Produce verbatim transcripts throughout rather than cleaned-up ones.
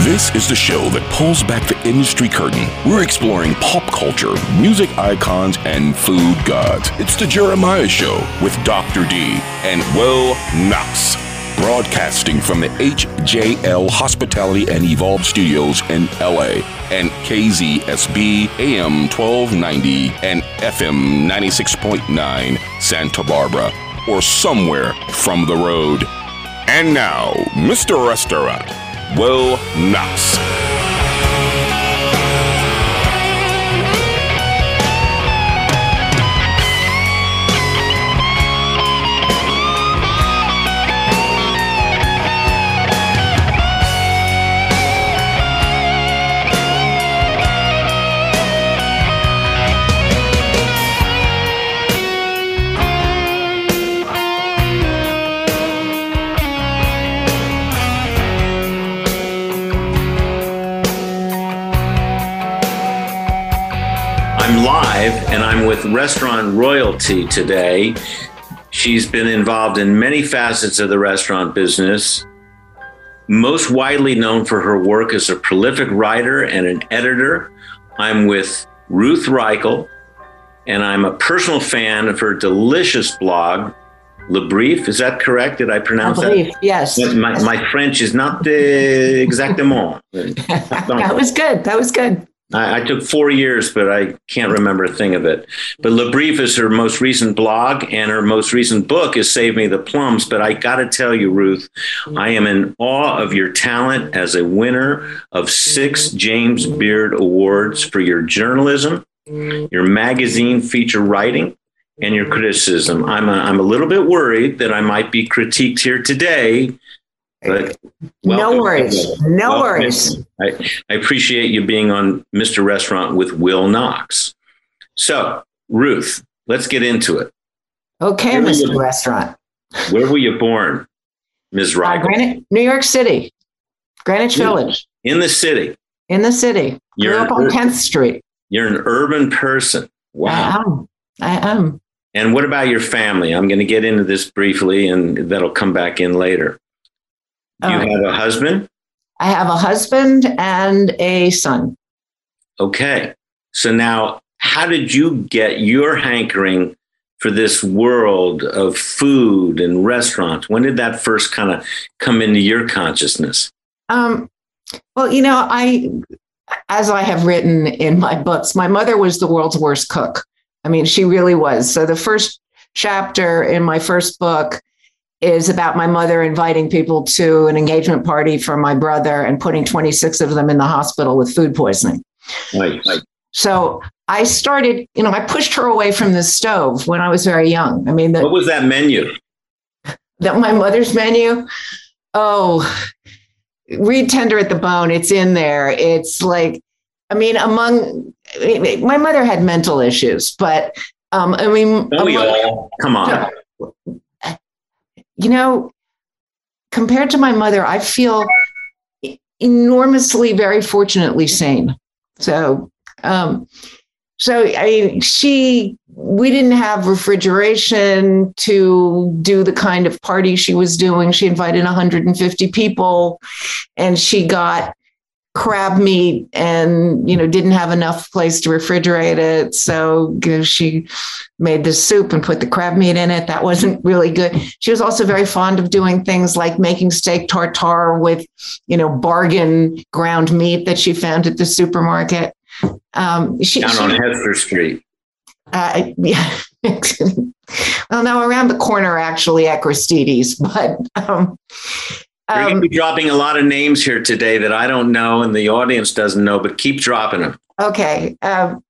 This is the show that pulls back the industry curtain. We're exploring pop culture, music icons, and food gods. It's the Jeremiah Show with Doctor D and Will Knox. Broadcasting from the H J L Hospitality and Evolve Studios in L A and K Z S B A M twelve ninety and F M ninety-six point nine Santa Barbara, or somewhere from the road. And now, Mister Restaurant, Will Knox. And I'm with Restaurant Royalty today. She's been involved in many facets of the restaurant business, most widely known for her work as a prolific writer and an editor. I'm with Ruth Reichl, and I'm a personal fan of her delicious blog, Le Brief. Is that correct? Did I pronounce Le Brief, that? yes. My, yes. my French is not uh, exactement. That was good. That was good. I, I took four years, but I can't remember a thing of it. But Le Brief is her most recent blog, and her most recent book is Save Me the Plums. But I got to tell you, Ruth, I am in awe of your talent as a winner of six James Beard Awards for your journalism, your magazine feature writing, and your criticism. I'm a, I'm a little bit worried that I might be critiqued here today. But welcome. No worries. No welcome. worries. I, I appreciate you being on Mister Restaurant with Will Knox. So, Ruth, let's get into it. Okay, where Mister You, Restaurant. Where were you born, Miz Reichl? Uh, Greenwich, New York City, Greenwich in, Village. In the city. In the city. You're Grew up on tenth Street. You're an urban person. Wow. I am. I am. And what about your family? I'm going to get into this briefly, and that'll come back in later. Do you um, have a husband? I have a husband and a son. Okay. So now, how did you get your hankering for this world of food and restaurants? When did that first kind of come into your consciousness? Um, well, you know, I, as I have written in my books, my mother was the world's worst cook. I mean, she really was. So the first chapter in my first book is about my mother inviting people to an engagement party for my brother and putting twenty-six of them in the hospital with food poisoning. Right, right. So I started, you know, I pushed her away from the stove when I was very young. I mean, the, what was that menu? That my mother's menu? Oh, read Tender at the Bone. It's in there. It's like, I mean, among, my mother had mental issues, but um, I mean, Don't we all? Come on. You know, compared to my mother, I feel enormously, very fortunately sane. So, um, so I mean, she, we didn't have refrigeration to do the kind of party she was doing. She invited one hundred fifty people, and she got crab meat and, you know, didn't have enough place to refrigerate it. So you know, she made the soup and put the crab meat in it. That wasn't really good. She was also very fond of doing things like making steak tartare with, you know, bargain ground meat that she found at the supermarket. Um, she, Down she, on Hester Street. Uh, yeah. Well, no, around the corner, actually, at Christides. But um, You're going to be dropping a lot of names here today that I don't know and the audience doesn't know, but keep dropping them. Okay. Um,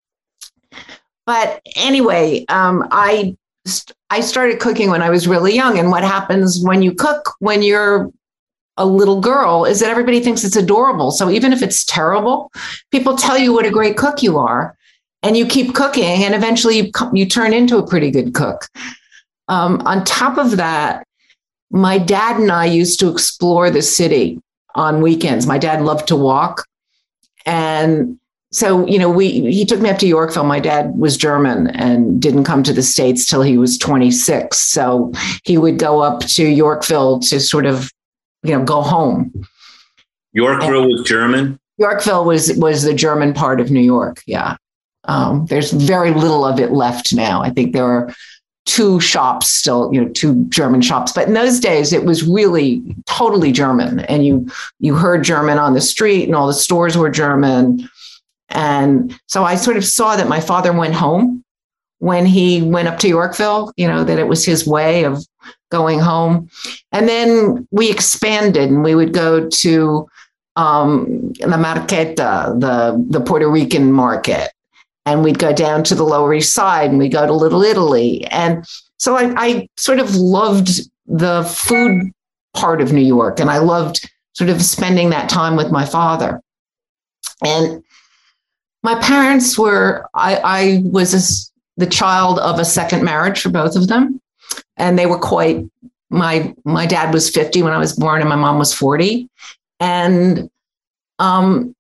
but anyway, um, I I started cooking when I was really young. And what happens when you cook when you're a little girl is that everybody thinks it's adorable. So even if it's terrible, people tell you what a great cook you are, and you keep cooking, and eventually you, you turn into a pretty good cook. Um, on top of that, my dad and I used to explore the city on weekends. My dad loved to walk. And so, you know, we he took me up to Yorkville. My dad was German and didn't come to the States till he was twenty-six. So he would go up to Yorkville to sort of, you know, go home. Yorkville and was German? Yorkville was, was the German part of New York. Yeah. Um, there's very little of it left now. I think there are two shops still, you know, two German shops. But in those days, it was really totally German. And you you heard German on the street and all the stores were German. And so I sort of saw that my father went home when he went up to Yorkville, you know, that it was his way of going home. And then we expanded and we would go to um, La Marqueta, the, the Puerto Rican market. And we'd go down to the Lower East Side and we'd go to Little Italy. And so I, I sort of loved the food part of New York. And I loved sort of spending that time with my father. And my parents were, I, I was a, the child of a second marriage for both of them. And they were quite, my, my dad was fifty when I was born and my mom was forty. And um,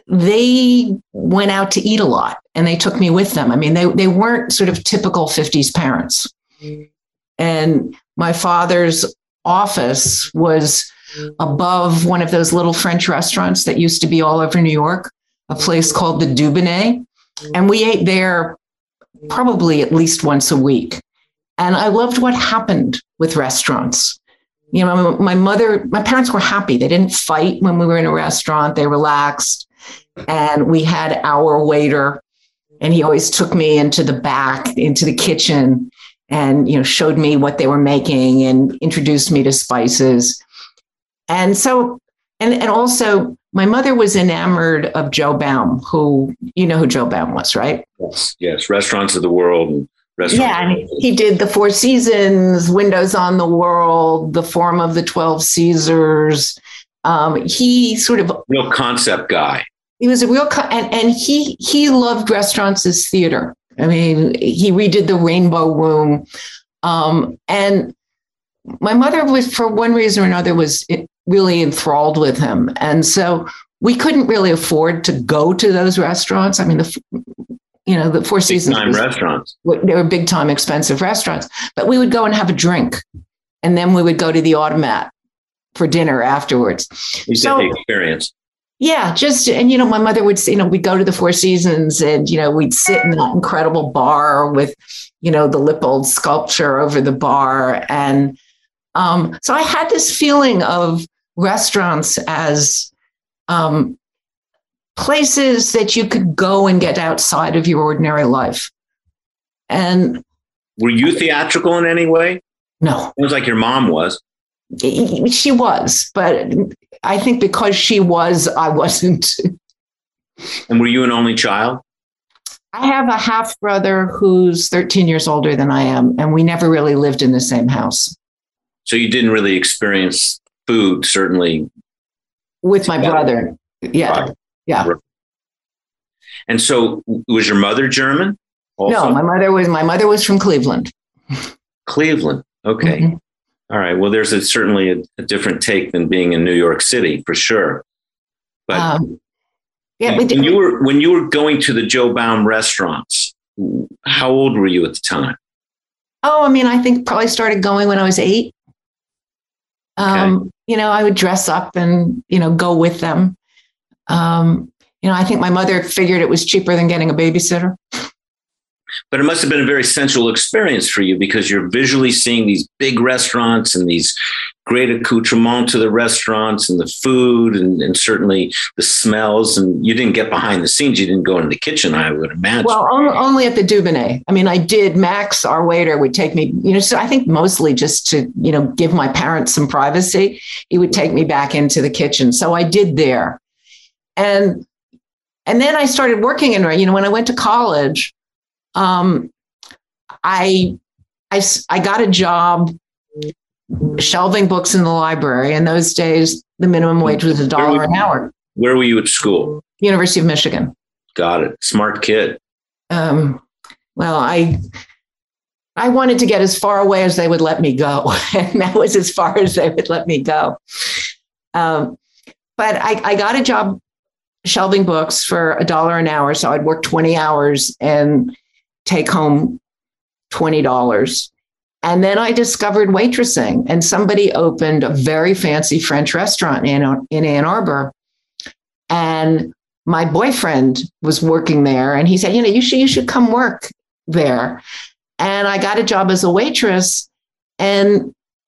they went out to eat a lot and they took me with them. I mean, they, they weren't sort of typical fifties parents. Mm. And my father's office was above one of those little French restaurants that used to be all over New York, a place called the Dubonnet. And we ate there probably at least once a week. And I loved what happened with restaurants. You know, my mother, my parents were happy. They didn't fight when we were in a restaurant. They relaxed. And we had our waiter, and he always took me into the back, into the kitchen, and, you know, showed me what they were making and introduced me to spices. And so, and, and also my mother was enamored of Joe Baum, who, you know who Joe Baum was, right? Yes, yes. Restaurants of the World. And restaurants. Yeah, and he did the Four Seasons, Windows on the World, The Forum of the Twelve Caesars. Um, he sort of real concept guy. He was a real, co- and, and he he loved restaurants as theater. I mean, he redid the Rainbow Room. Um, and my mother was, for one reason or another, was really enthralled with him. And so we couldn't really afford to go to those restaurants. I mean, the, you know, the Four Seasons. Big time restaurants. They were big time expensive restaurants, but we would go and have a drink. And then we would go to the Automat for dinner afterwards. You so, get the experience. Yeah, just, and, you know, my mother would, you know, we'd go to the Four Seasons and, you know, we'd sit in that incredible bar with, you know, the Lippold sculpture over the bar. And um, so I had this feeling of restaurants as um, places that you could go and get outside of your ordinary life. And were you theatrical in any way? No. It was like your mom was. She was, but I think because she was, I wasn't. And were you an only child? I have a half brother who's thirteen years older than I am, and we never really lived in the same house. So you didn't really experience food, certainly. With my brother. Yeah. Right. Yeah. And so was your mother German? Also? No, my mother was, my mother was from Cleveland. Cleveland. Okay. Mm-hmm. All right. Well, there's a, certainly a, a different take than being in New York City, for sure. But um, yeah, when, when you were when you were going to the Joe Baum restaurants, how old were you at the time? Oh, I mean, I think probably started going when I was eight. Um, okay. You know, I would dress up and, you know, go with them. Um, you know, I think my mother figured it was cheaper than getting a babysitter. But it must have been a very sensual experience for you because you're visually seeing these big restaurants and these great accoutrements to the restaurants and the food and, and certainly the smells. And you didn't get behind the scenes. You didn't go into the kitchen, I would imagine. Well, only at the Dubonnet. I mean, I did. Max, our waiter, would take me, you know, so I think mostly just to, you know, give my parents some privacy. He would take me back into the kitchen. So I did there. And, and then I started working in, you know, when I went to college, Um, I, I, I got a job shelving books in the library. In those days, the minimum wage was a dollar an hour. Where were you at school? University of Michigan. Got it. Smart kid. Um, well, I, I wanted to get as far away as they would let me go. And that was as far as they would let me go. Um, but I, I got a job shelving books for a dollar an hour. So I'd work twenty hours and take home twenty dollars. And then I discovered waitressing, and somebody opened a very fancy French restaurant in, in Ann Arbor. And my boyfriend was working there, and he said, you know, you should, you should come work there. And I got a job as a waitress, and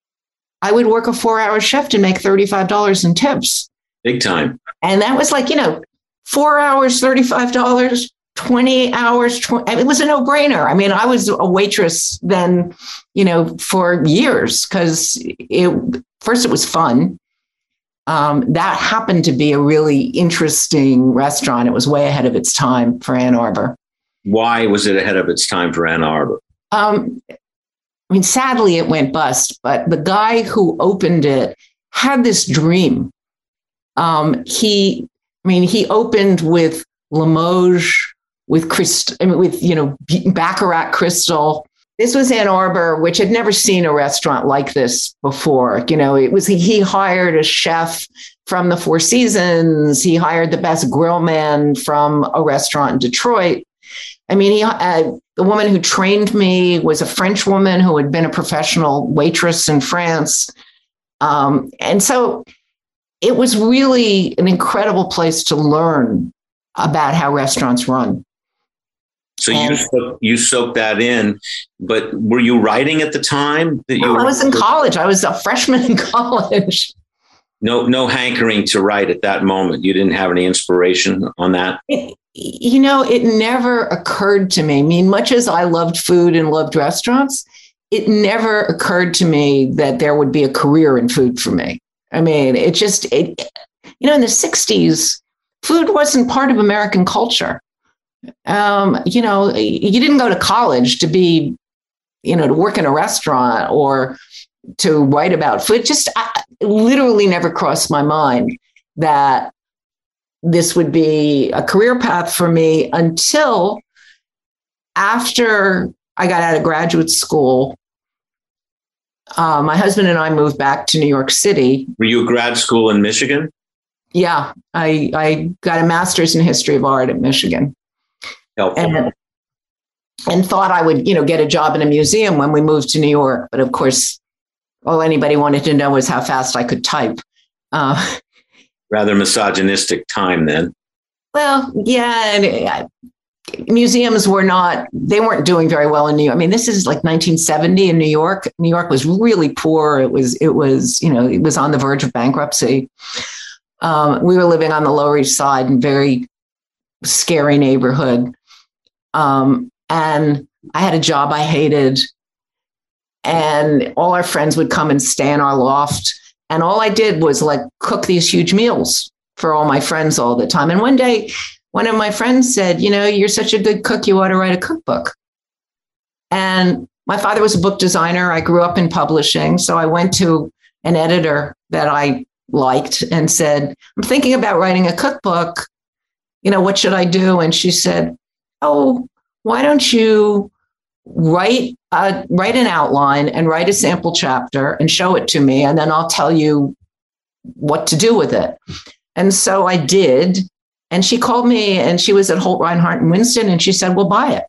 I would work a four hour shift and make thirty-five dollars in tips. Big time. And that was like, you know, four hours, thirty-five dollars, twenty hours. twenty, it was a no brainer. I mean, I was a waitress then, you know, for years, because it, first it was fun. Um, that happened to be a really interesting restaurant. It was way ahead of its time for Ann Arbor. Why was it ahead of its time for Ann Arbor? Um, I mean, sadly, it went bust, but the guy who opened it had this dream. Um, he, I mean, he opened with Limoges, with Christ, I mean, with, you know, Baccarat Crystal. This was Ann Arbor, which had never seen a restaurant like this before. You know, it was, he hired a chef from the Four Seasons. He hired the best grill man from a restaurant in Detroit. I mean, he, uh, the woman who trained me was a French woman who had been a professional waitress in France. Um, and so it was really an incredible place to learn about how restaurants run. So and, you soak, you soaked that in, but were you writing at the time that you? No, were, I was in college. I was a freshman in college. No, no hankering to write at that moment. You didn't have any inspiration on that. It, you know, it never occurred to me. I mean, much as I loved food and loved restaurants, it never occurred to me that there would be a career in food for me. I mean, it just, it, you know, in the sixties, food wasn't part of American culture. Um, you know, you didn't go to college to be, you know, to work in a restaurant or to write about food. Just I, literally never crossed my mind that this would be a career path for me until after I got out of graduate school. Uh, my husband and I moved back to New York City. Were you a grad school in Michigan? Yeah, I, I got a master's in history of art at Michigan. Helpful. And, and thought I would, you know, get a job in a museum when we moved to New York. But of course, all anybody wanted to know was how fast I could type. Uh, Rather misogynistic time then. Well, yeah. And, uh, museums were not, they weren't doing very well in New York. I mean, this is like nineteen seventy in New York. New York was really poor. It was, it was, you know, it was on the verge of bankruptcy. Um, we were living on the Lower East Side in very scary neighborhood. Um, and I had a job I hated. And all our friends would come and stay in our loft. And all I did was like cook these huge meals for all my friends all the time. And one day, one of my friends said, you know, you're such a good cook, you ought to write a cookbook. And my father was a book designer. I grew up in publishing. So I went to an editor that I liked and said, I'm thinking about writing a cookbook. You know, what should I do? And she said, oh, why don't you write uh, write an outline and write a sample chapter and show it to me, and then I'll tell you what to do with it. And so I did. And she called me, and she was at Holt Rinehart and Winston, and she said, well, buy it.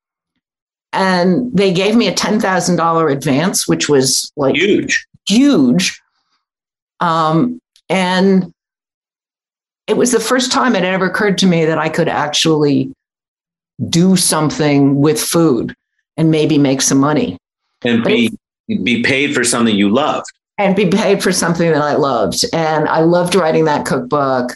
And they gave me a ten thousand dollars advance, which was like huge, huge. Um, and it was the first time it ever occurred to me that I could actually do something with food and maybe make some money. And be, be paid for something you loved. And be paid for something that I loved. And I loved writing that cookbook.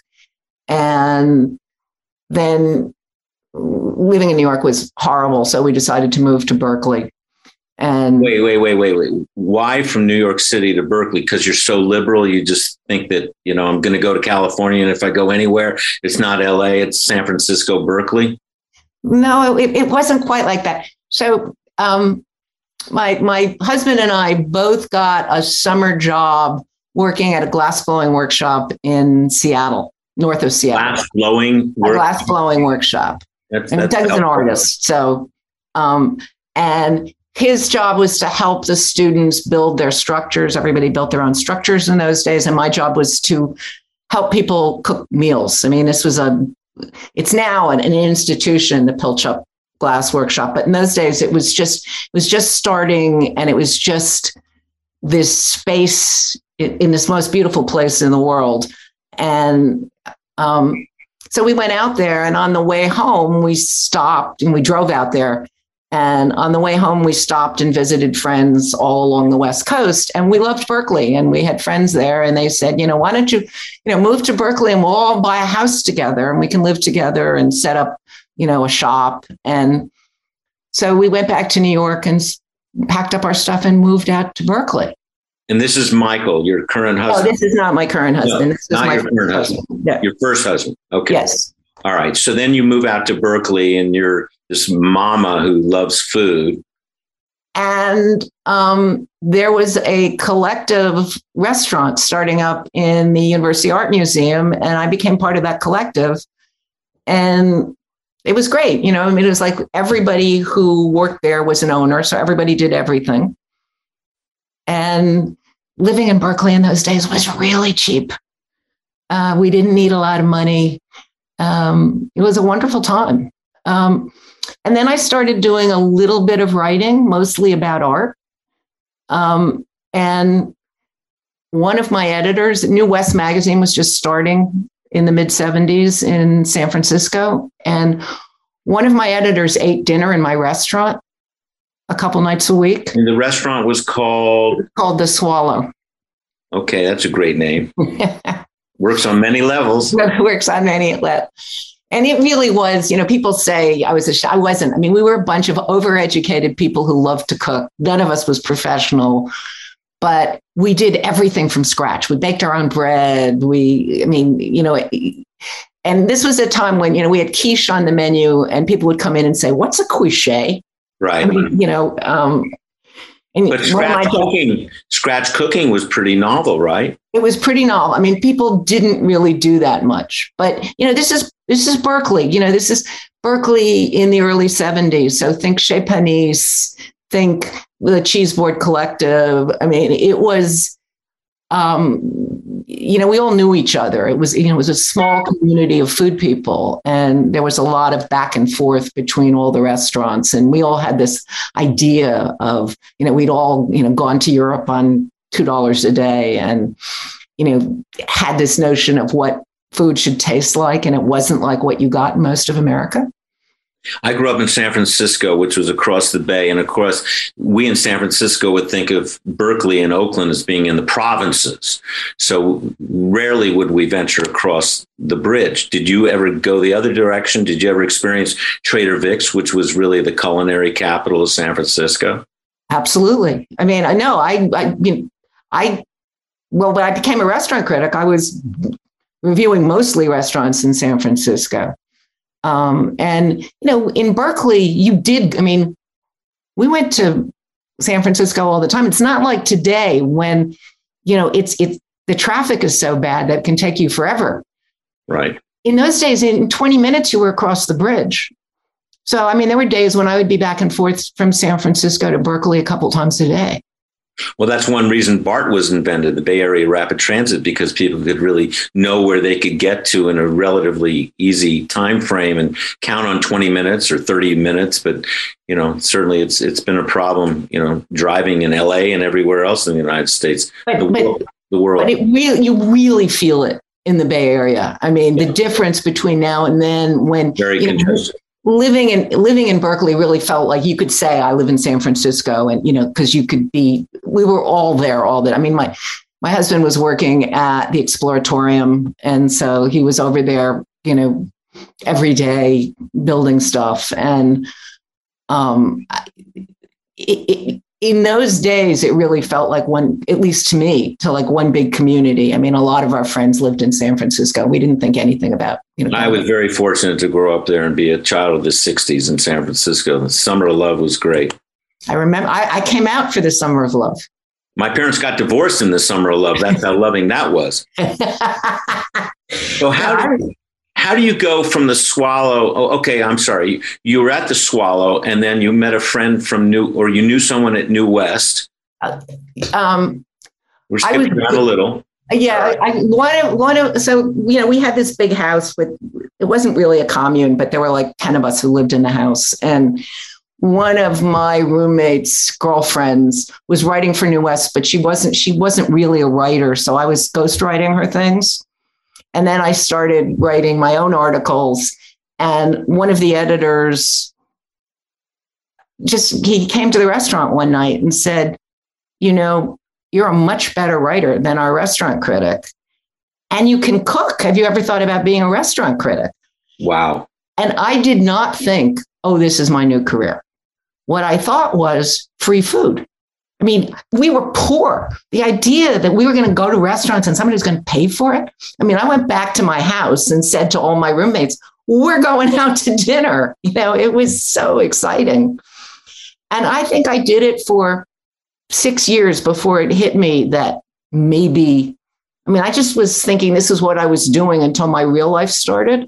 And then living in New York was horrible. So we decided to move to Berkeley. And wait, wait, wait, wait, wait. Why from New York City to Berkeley? Because you're so liberal. You just think that, you know, I'm going to go to California. And if I go anywhere, it's not L A, it's San Francisco, Berkeley. No, it, it wasn't quite like that. So um, my, my husband and I both got a summer job working at a glass blowing workshop in Seattle, north of Seattle. Glass blowing work- a glass blowing workshop. That's, and that's Doug's an artist. So, um, and his job was to help the students build their structures. Everybody built their own structures in those days. And my job was to help people cook meals. I mean, this was a, it's now an, an institution, the Pilchup Glass Workshop. But in those days, it was just, it was just starting, and it was just this space in, in this most beautiful place in the world. And Um, so we went out there, and on the way home, we stopped and we drove out there. And on the way home, we stopped and visited friends all along the West Coast. And we loved Berkeley, and we had friends there. And they said, you know, why don't you, you know, move to Berkeley and we'll all buy a house together and we can live together and set up, you know, a shop. And so we went back to New York and packed up our stuff and moved out to Berkeley. And this is Michael, your current husband. Oh, this is not my current husband. No, this is not my your current husband. husband. Yeah. Your first husband. Okay. Yes. All right. So then you move out to Berkeley, and you're this mama who loves food. And um, there was a collective restaurant starting up in the University Art Museum, and I became part of that collective. And it was great. You know, I mean, it was like everybody who worked there was an owner, so everybody did everything. And living in Berkeley in those days was really cheap. Uh, we didn't need a lot of money. Um, it was a wonderful time. Um, and then I started doing a little bit of writing, mostly about art. Um, and one of my editors, New West magazine was just starting in the mid seventies in San Francisco. And one of my editors ate dinner in my restaurant a couple nights a week. And the restaurant was called? Called The Swallow. Okay, that's a great name. Works on many levels. Works on many levels. And it really was, you know, people say I was a, sh- I wasn't. I mean, we were a bunch of overeducated people who loved to cook. None of us was professional, but we did everything from scratch. We baked our own bread. We, I mean, you know, and this was a time when, you know, we had quiche on the menu and people would come in and say, what's a quiche? Right. I mean, you know, um, and but scratch cooking, scratch cooking was pretty novel, right? It was pretty novel. I mean, people didn't really do that much, but you know, this is this is Berkeley. You know, this is Berkeley in the early seventies. So think Chez Panisse, think the Cheese Board Collective. I mean, it was, um, you know, we all knew each other. It was, you know, it was a small community of food people, and there was a lot of back and forth between all the restaurants. And we all had this idea of, you know, we'd all, you know, gone to Europe on two dollars a day, and, you know, had this notion of what food should taste like, and it wasn't like what you got in most of America. I grew up in San Francisco, which was across the bay. And of course, we in San Francisco would think of Berkeley and Oakland as being in the provinces. So rarely would we venture across the bridge. Did you ever go the other direction? Did you ever experience Trader Vic's, which was really the culinary capital of San Francisco? Absolutely. I mean, I know I, I, you know, I, well, when I became a restaurant critic, I was reviewing mostly restaurants in San Francisco. Um, and, you know, in Berkeley, you did, I mean, we went to San Francisco all the time. It's not like today when, you know, it's, it's, the traffic is so bad that it can take you forever. Right. In those days, in twenty minutes, you were across the bridge. So, I mean, there were days when I would be back and forth from San Francisco to Berkeley a couple times a day. Well, that's one reason BART was invented, the Bay Area Rapid Transit, because people could really know where they could get to in a relatively easy time frame and count on twenty minutes or thirty minutes. But, you know, certainly it's it's been a problem, you know, driving in L A and everywhere else in the United States. But, the, but, world, the world. But it really, you really feel it in the Bay Area. I mean, yeah. The difference between now and then when Very you know, congested. Living in living in Berkeley really felt like you could say I live in San Francisco, and you know, because you could be. We were all there all the. I mean, my my husband was working at the Exploratorium, and so he was over there, you know, every day building stuff. And um, it, it, in those days, it really felt like one, at least to me, to like one big community. I mean, a lot of our friends lived in San Francisco. We didn't think anything about, you know. I was very fortunate to grow up there and be a child of the sixties in San Francisco. The Summer of Love was great. I remember I, I came out for the Summer of Love. My parents got divorced in the Summer of Love. That's how loving that was. So how do, how do you go from the Swallow? Oh, okay, I'm sorry. You were at the Swallow, and then you met a friend from New, or you knew someone at New West. Uh, um, We're skipping around a little. Yeah, I, one of, one of, so, you know, we had this big house with, it wasn't really a commune, but there were like ten of us who lived in the house. And one of my roommate's girlfriends was writing for New West, but she wasn't, she wasn't really a writer. So I was ghostwriting her things. And then I started writing my own articles. And one of the editors just, he came to the restaurant one night and said, you know, you're a much better writer than our restaurant critic. And you can cook. Have you ever thought about being a restaurant critic? Wow. And I did not think, oh, this is my new career. What I thought was free food. I mean, we were poor. The idea that we were going to go to restaurants and somebody was going to pay for it. I mean, I went back to my house and said to all my roommates, we're going out to dinner. You know, it was so exciting. And I think I did it for six years before it hit me that maybe, I mean, I just was thinking this is what I was doing until my real life started.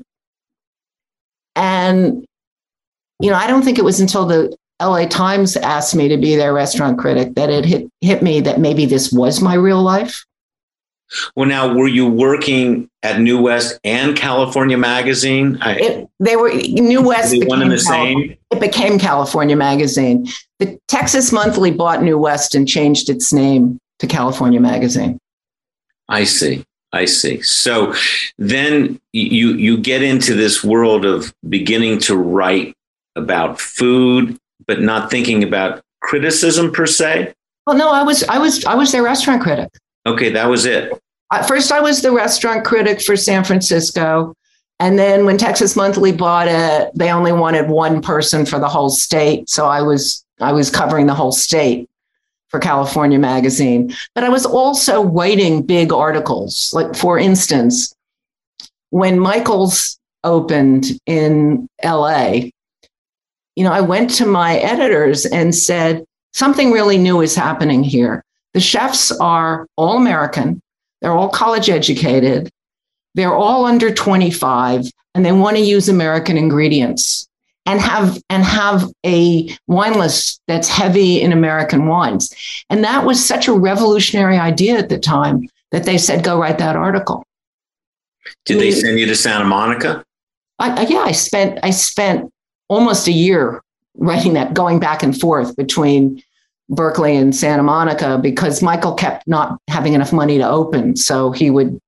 And, you know, I don't think it was until the L A Times asked me to be their restaurant critic that it hit, hit me that maybe this was my real life. Well, now, were you working at New West and California Magazine? I, it, they were New West. They one and the California, same. It became California Magazine. The Texas Monthly bought New West and changed its name to California Magazine. I see. I see. So then you you get into this world of beginning to write about food, but not thinking about criticism per se. Well, no, I was I was I was their restaurant critic. Okay, that was it. At first, I was the restaurant critic for San Francisco. And then when Texas Monthly bought it, they only wanted one person for the whole state. So I was I was covering the whole state for California Magazine. But I was also writing big articles. Like, for instance, when Michael's opened in L A, you know, I went to my editors and said, something really new is happening here. The chefs are all American. They're all college educated. They're all under twenty-five, and they want to use American ingredients and have and have a wine list that's heavy in American wines. And that was such a revolutionary idea at the time that they said, go write that article. Did they send you to Santa Monica? I, I, yeah, I spent I spent almost a year writing that, going back and forth between Berkeley and Santa Monica, because Michael kept not having enough money to open. So he would,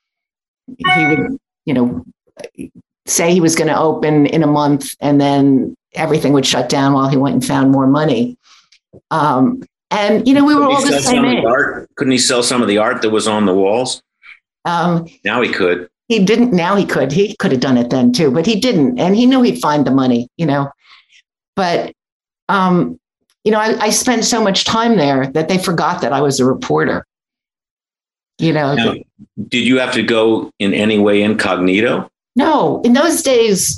he would, you know, say he was going to open in a month, and then everything would shut down while he went and found more money. Um, and, you know, we were all the same age. Couldn't he sell some of the art that was on the walls? Um, now he could. He didn't. Now he could. He could have done it then too, but he didn't. And he knew he'd find the money, you know. But, um, you know, I, I spent so much time there that they forgot that I was a reporter. You know. Now, did you have to go in any way incognito? No. In those days,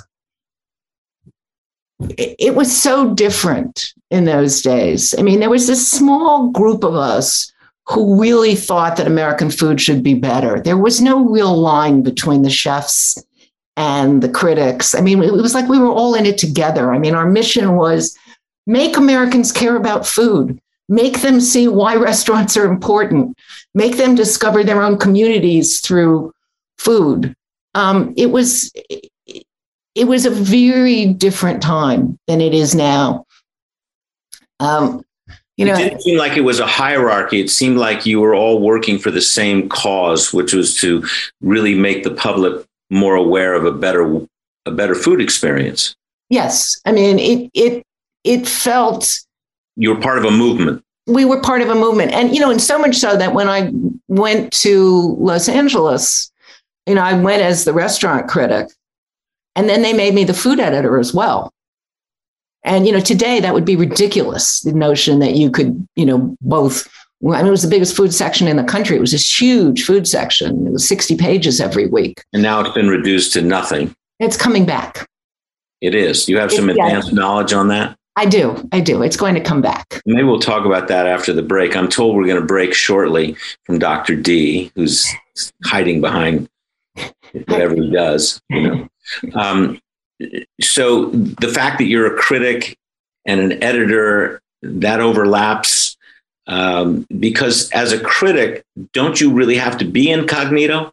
it, it was so different in those days. I mean, there was this small group of us who really thought that American food should be better. There was no real line between the chefs and the critics. I mean, it was like we were all in it together. I mean, our mission was make Americans care about food, make them see why restaurants are important, make them discover their own communities through food. Um, it was, it was a very different time than it is now. Um, You know, it didn't seem like it was a hierarchy. It seemed like you were all working for the same cause, which was to really make the public more aware of a better, a better food experience. Yes. I mean, it, it, it felt. You were part of a movement. We were part of a movement. And, you know, and so much so that when I went to Los Angeles, you know, I went as the restaurant critic, and then they made me the food editor as well. And, you know, today that would be ridiculous, the notion that you could, you know, both. I mean, it was the biggest food section in the country. It was this huge food section. It was sixty pages every week. And now it's been reduced to nothing. It's coming back. It is. You have some It's, advanced yeah. knowledge on that? I do. I do. It's going to come back. Maybe we'll talk about that after the break. I'm told we're going to break shortly from Doctor D, who's hiding behind whatever he does, you know. Um, So the fact that you're a critic and an editor, that overlaps, um, because as a critic, don't you really have to be incognito?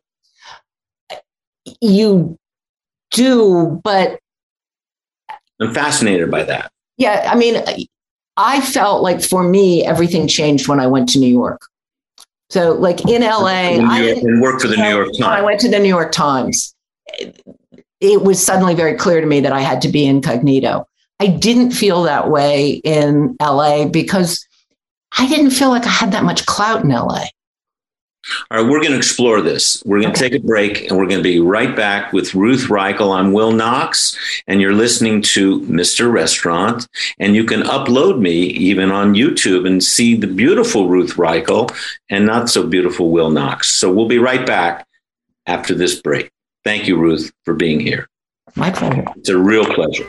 You do, but I'm fascinated by that. yeah, I mean, I felt like for me, everything changed when I went to New York. So like in L A, York, I and worked for the New York Times. I went to the New York Times. It, it was suddenly very clear to me that I had to be incognito. I didn't feel that way in L A because I didn't feel like I had that much clout in L A. All right, we're going to explore this. We're going to okay. take a break, and we're going to be right back with Ruth Reichl. I'm Will Knox, and you're listening to Mister Restaurant. And you can upload me even on YouTube and see the beautiful Ruth Reichl and not so beautiful Will Knox. So we'll be right back after this break. Thank you, Ruth, for being here. My pleasure. It's a real pleasure.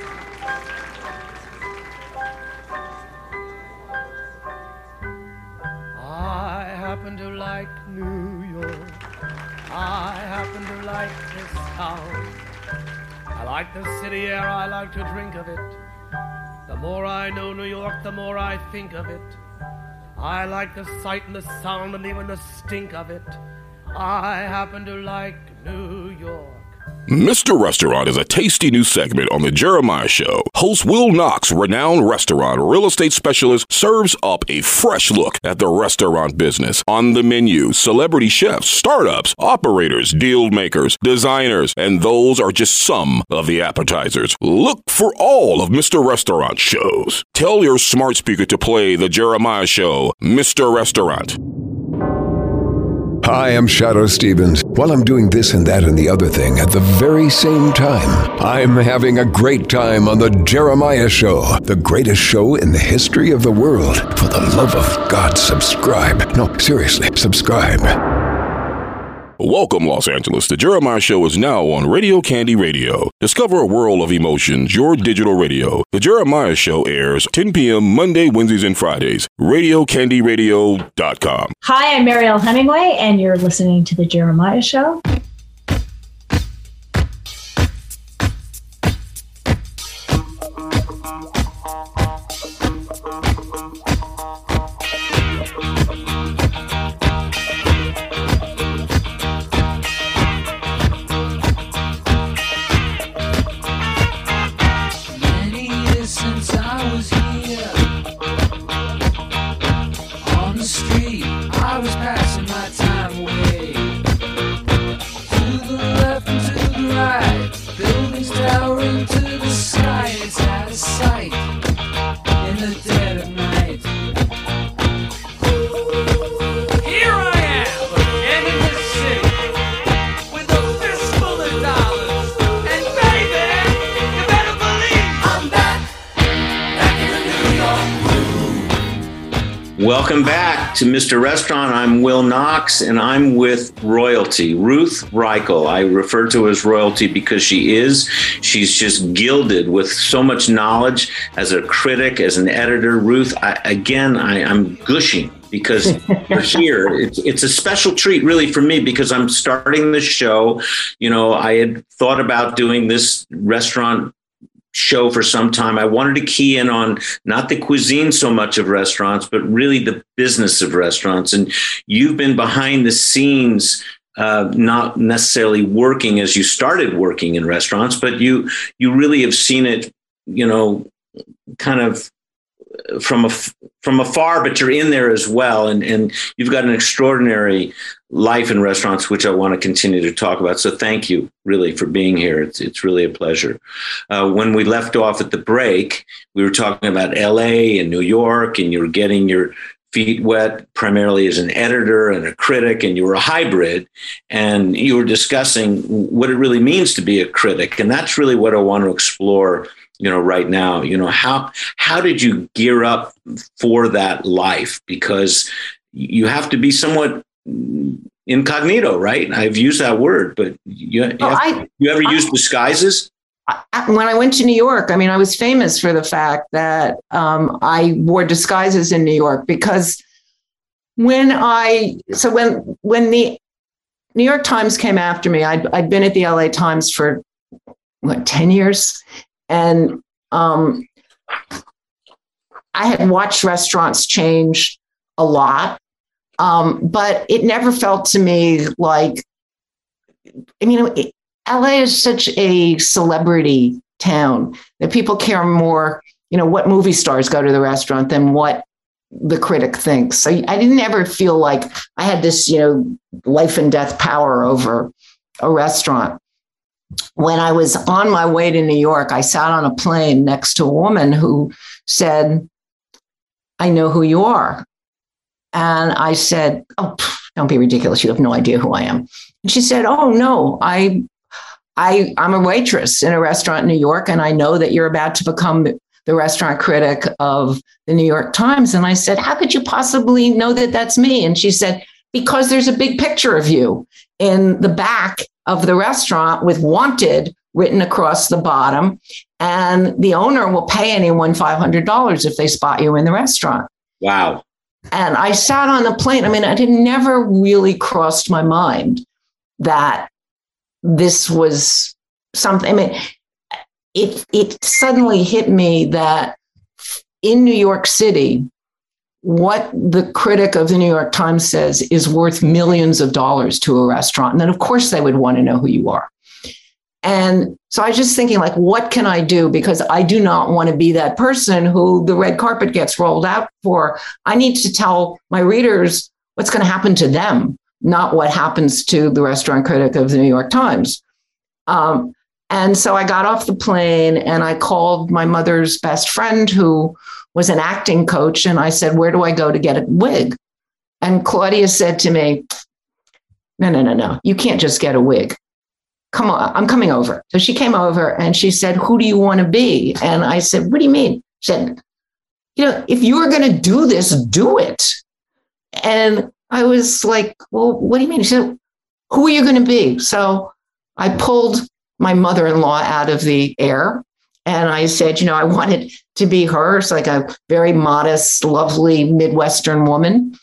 I happen to like New York. I happen to like this town. I like the city air, I like to drink of it. The more I know New York, the more I think of it. I like the sight and the sound and even the stink of it. I happen to like New York. Mister Restaurant is a tasty new segment on The Jeremiah Show. Host Will Knox, renowned restaurant real estate specialist, serves up a fresh look at the restaurant business. On the menu, celebrity chefs, startups, operators, deal makers, designers, and those are just some of the appetizers. Look for all of Mister Restaurant shows. Tell your smart speaker to play The Jeremiah Show, Mister Restaurant. Hi, I'm Shadoe Stevens. While I'm doing this and that and the other thing at the very same time, I'm having a great time on The Jeremiah Show, the greatest show in the history of the world. For the love of God, subscribe. No, seriously, subscribe. Welcome, Los Angeles. The Jeremiah Show is now on Radio Candy Radio. Discover a world of emotions, your digital radio. The Jeremiah Show airs ten p.m. Monday, Wednesdays, and Fridays. radio candy radio dot com. Hi, I'm Mariel Hemingway, and you're listening to The Jeremiah Show. Welcome back to Mister Restaurant. I'm Will Knox, and I'm with royalty, Ruth Reichl. I refer to her as royalty because she is. She's just gilded with so much knowledge as a critic, as an editor. Ruth, I, again, I, I'm gushing because you're here. It's, it's a special treat, really, for me because I'm starting the show. You know, I had thought about doing this restaurant show for some time. I wanted to key in on not the cuisine so much of restaurants, but really the business of restaurants. And you've been behind the scenes, uh, not necessarily working as you started working in restaurants, but you you really have seen it, you know, kind of from a, from afar, but you're in there as well. And, and you've got an extraordinary life in restaurants, which I want to continue to talk about. So thank you really for being here. It's, it's really a pleasure. Uh, when we left off at the break, we were talking about L A and New York, and you were getting your feet wet primarily as an editor and a critic, and you were a hybrid, and you were discussing what it really means to be a critic. And that's really what I want to explore, you know, right now. You know, how how did you gear up for that life? Because you have to be somewhat incognito, right? I've used that word, but you, you, oh, have, I, you ever I, use disguises? I, when I went to New York, I mean, I was famous for the fact that um, I wore disguises in New York because when I, so when when the New York Times came after me, I'd, I'd been at the L A Times for, what, ten years? And um, I had watched restaurants change a lot. Um, but it never felt to me like, I mean, it, L A is such a celebrity town that people care more, you know, what movie stars go to the restaurant than what the critic thinks. So I didn't ever feel like I had this, you know, life and death power over a restaurant. When I was on my way to New York, I sat on a plane next to a woman who said, I know who you are. And I said, oh, don't be ridiculous. You have no idea who I am. And she said, oh, no, I, I, I'm a waitress in a restaurant in New York, and I know that you're about to become the restaurant critic of the New York Times. And I said, how could you possibly know that that's me? And she said, because there's a big picture of you in the back of the restaurant with wanted written across the bottom. And the owner will pay anyone five hundred dollars if they spot you in the restaurant. Wow. And I sat on the plane. I mean, it had never really crossed my mind that this was something. I mean, it, it suddenly hit me that in New York City, what the critic of the New York Times says is worth millions of dollars to a restaurant. And then, of course, they would want to know who you are. And so I was just thinking, like, what can I do? Because I do not want to be that person who the red carpet gets rolled out for. I need to tell my readers what's going to happen to them, not what happens to the restaurant critic of the New York Times. Um, and so I got off the plane and I called my mother's best friend, who was an acting coach. And I said, where do I go to get a wig? And Claudia said to me, no, no, no, no, you can't just get a wig. Come on, I'm coming over. So she came over and she said, who do you want to be? And I said, what do you mean? She said, you know, if you were going to do this, do it. And I was like, well, what do you mean? She said, who are you going to be? So I pulled my mother-in-law out of the air. And I said, you know, I wanted to be her. It's like a very modest, lovely Midwestern woman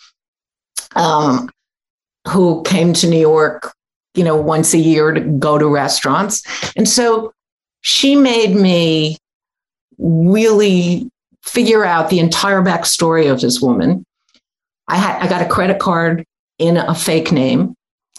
um, who came to New York, you know, once a year to go to restaurants. And so she made me really figure out the entire backstory of this woman. I had I got a credit card in a fake name.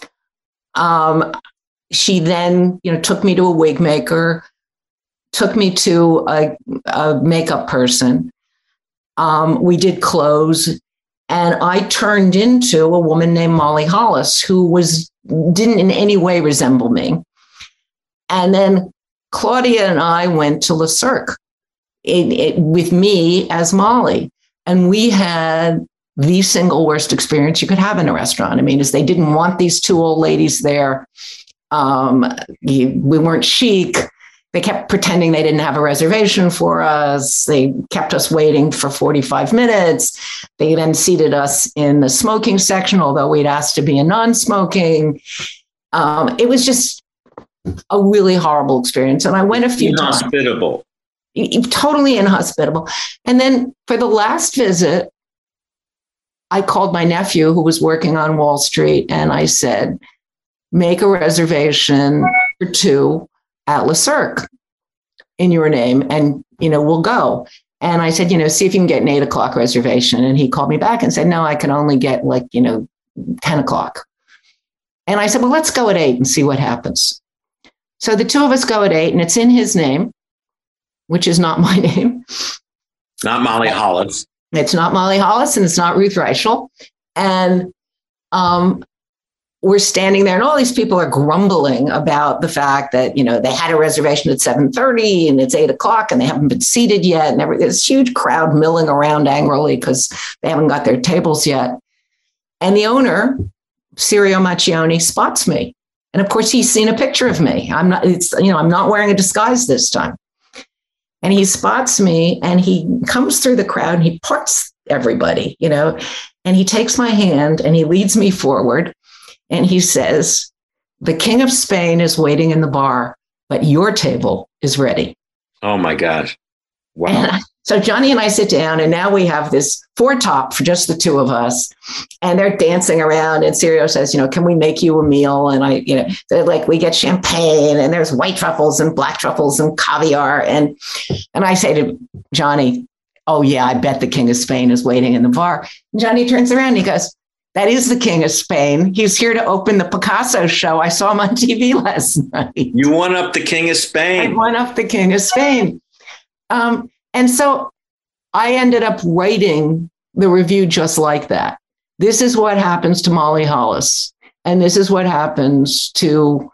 Um, she then, you know, took me to a wig maker, took me to a, a makeup person. Um, we did clothes, and I turned into a woman named Molly Hollis, who was didn't in any way resemble me. And then Claudia and I went to Le Cirque it, it, with me as Molly, and we had the single worst experience you could have in a restaurant. I mean, is they didn't want these two old ladies there. Um, we weren't chic. They kept pretending they didn't have a reservation for us. They kept us waiting for forty-five minutes. They then seated us in the smoking section, although we'd asked to be in non-smoking. Um, it was just a really horrible experience. And I went a few times. Inhospitable. Totally inhospitable. And then for the last visit, I called my nephew, who was working on Wall Street, and I said, make a reservation for two at Le Cirque in your name, and, you know, we'll go. And I said, you know, see if you can get an eight o'clock reservation. And he called me back and said, no, I can only get like, you know, ten o'clock. And I said, well, let's go at eight and see what happens. So the two of us go at eight, and it's in his name, which is not my name. Not Molly Hollis. It's not Molly Hollis, and it's not Ruth Reichel. And um, we're standing there, and all these people are grumbling about the fact that, you know, they had a reservation at seven thirty and it's eight o'clock and they haven't been seated yet. And every, there's this huge crowd milling around angrily because they haven't got their tables yet. And the owner, Sirio Macchioni, spots me. And of course, he's seen a picture of me. I'm not, it's, you know, I'm not wearing a disguise this time. And he spots me, and he comes through the crowd and he parts everybody, you know, and he takes my hand and he leads me forward. And he says, the King of Spain is waiting in the bar, but your table is ready. Oh, my gosh. Wow. And so Johnny and I sit down, and now we have this four top for just the two of us. And they're dancing around. And Sirio says, you know, can we make you a meal? And I, you know, they're like, we get champagne, and there's white truffles and black truffles and caviar. And, and I say to Johnny, oh, yeah, I bet the King of Spain is waiting in the bar. And Johnny turns around and he goes, that is the King of Spain. He's here to open the Picasso show. I saw him on T V last night. You won up the King of Spain. I won up the King of Spain. Um, and so I ended up writing the review just like that. This is what happens to Molly Hollis. And this is what happens to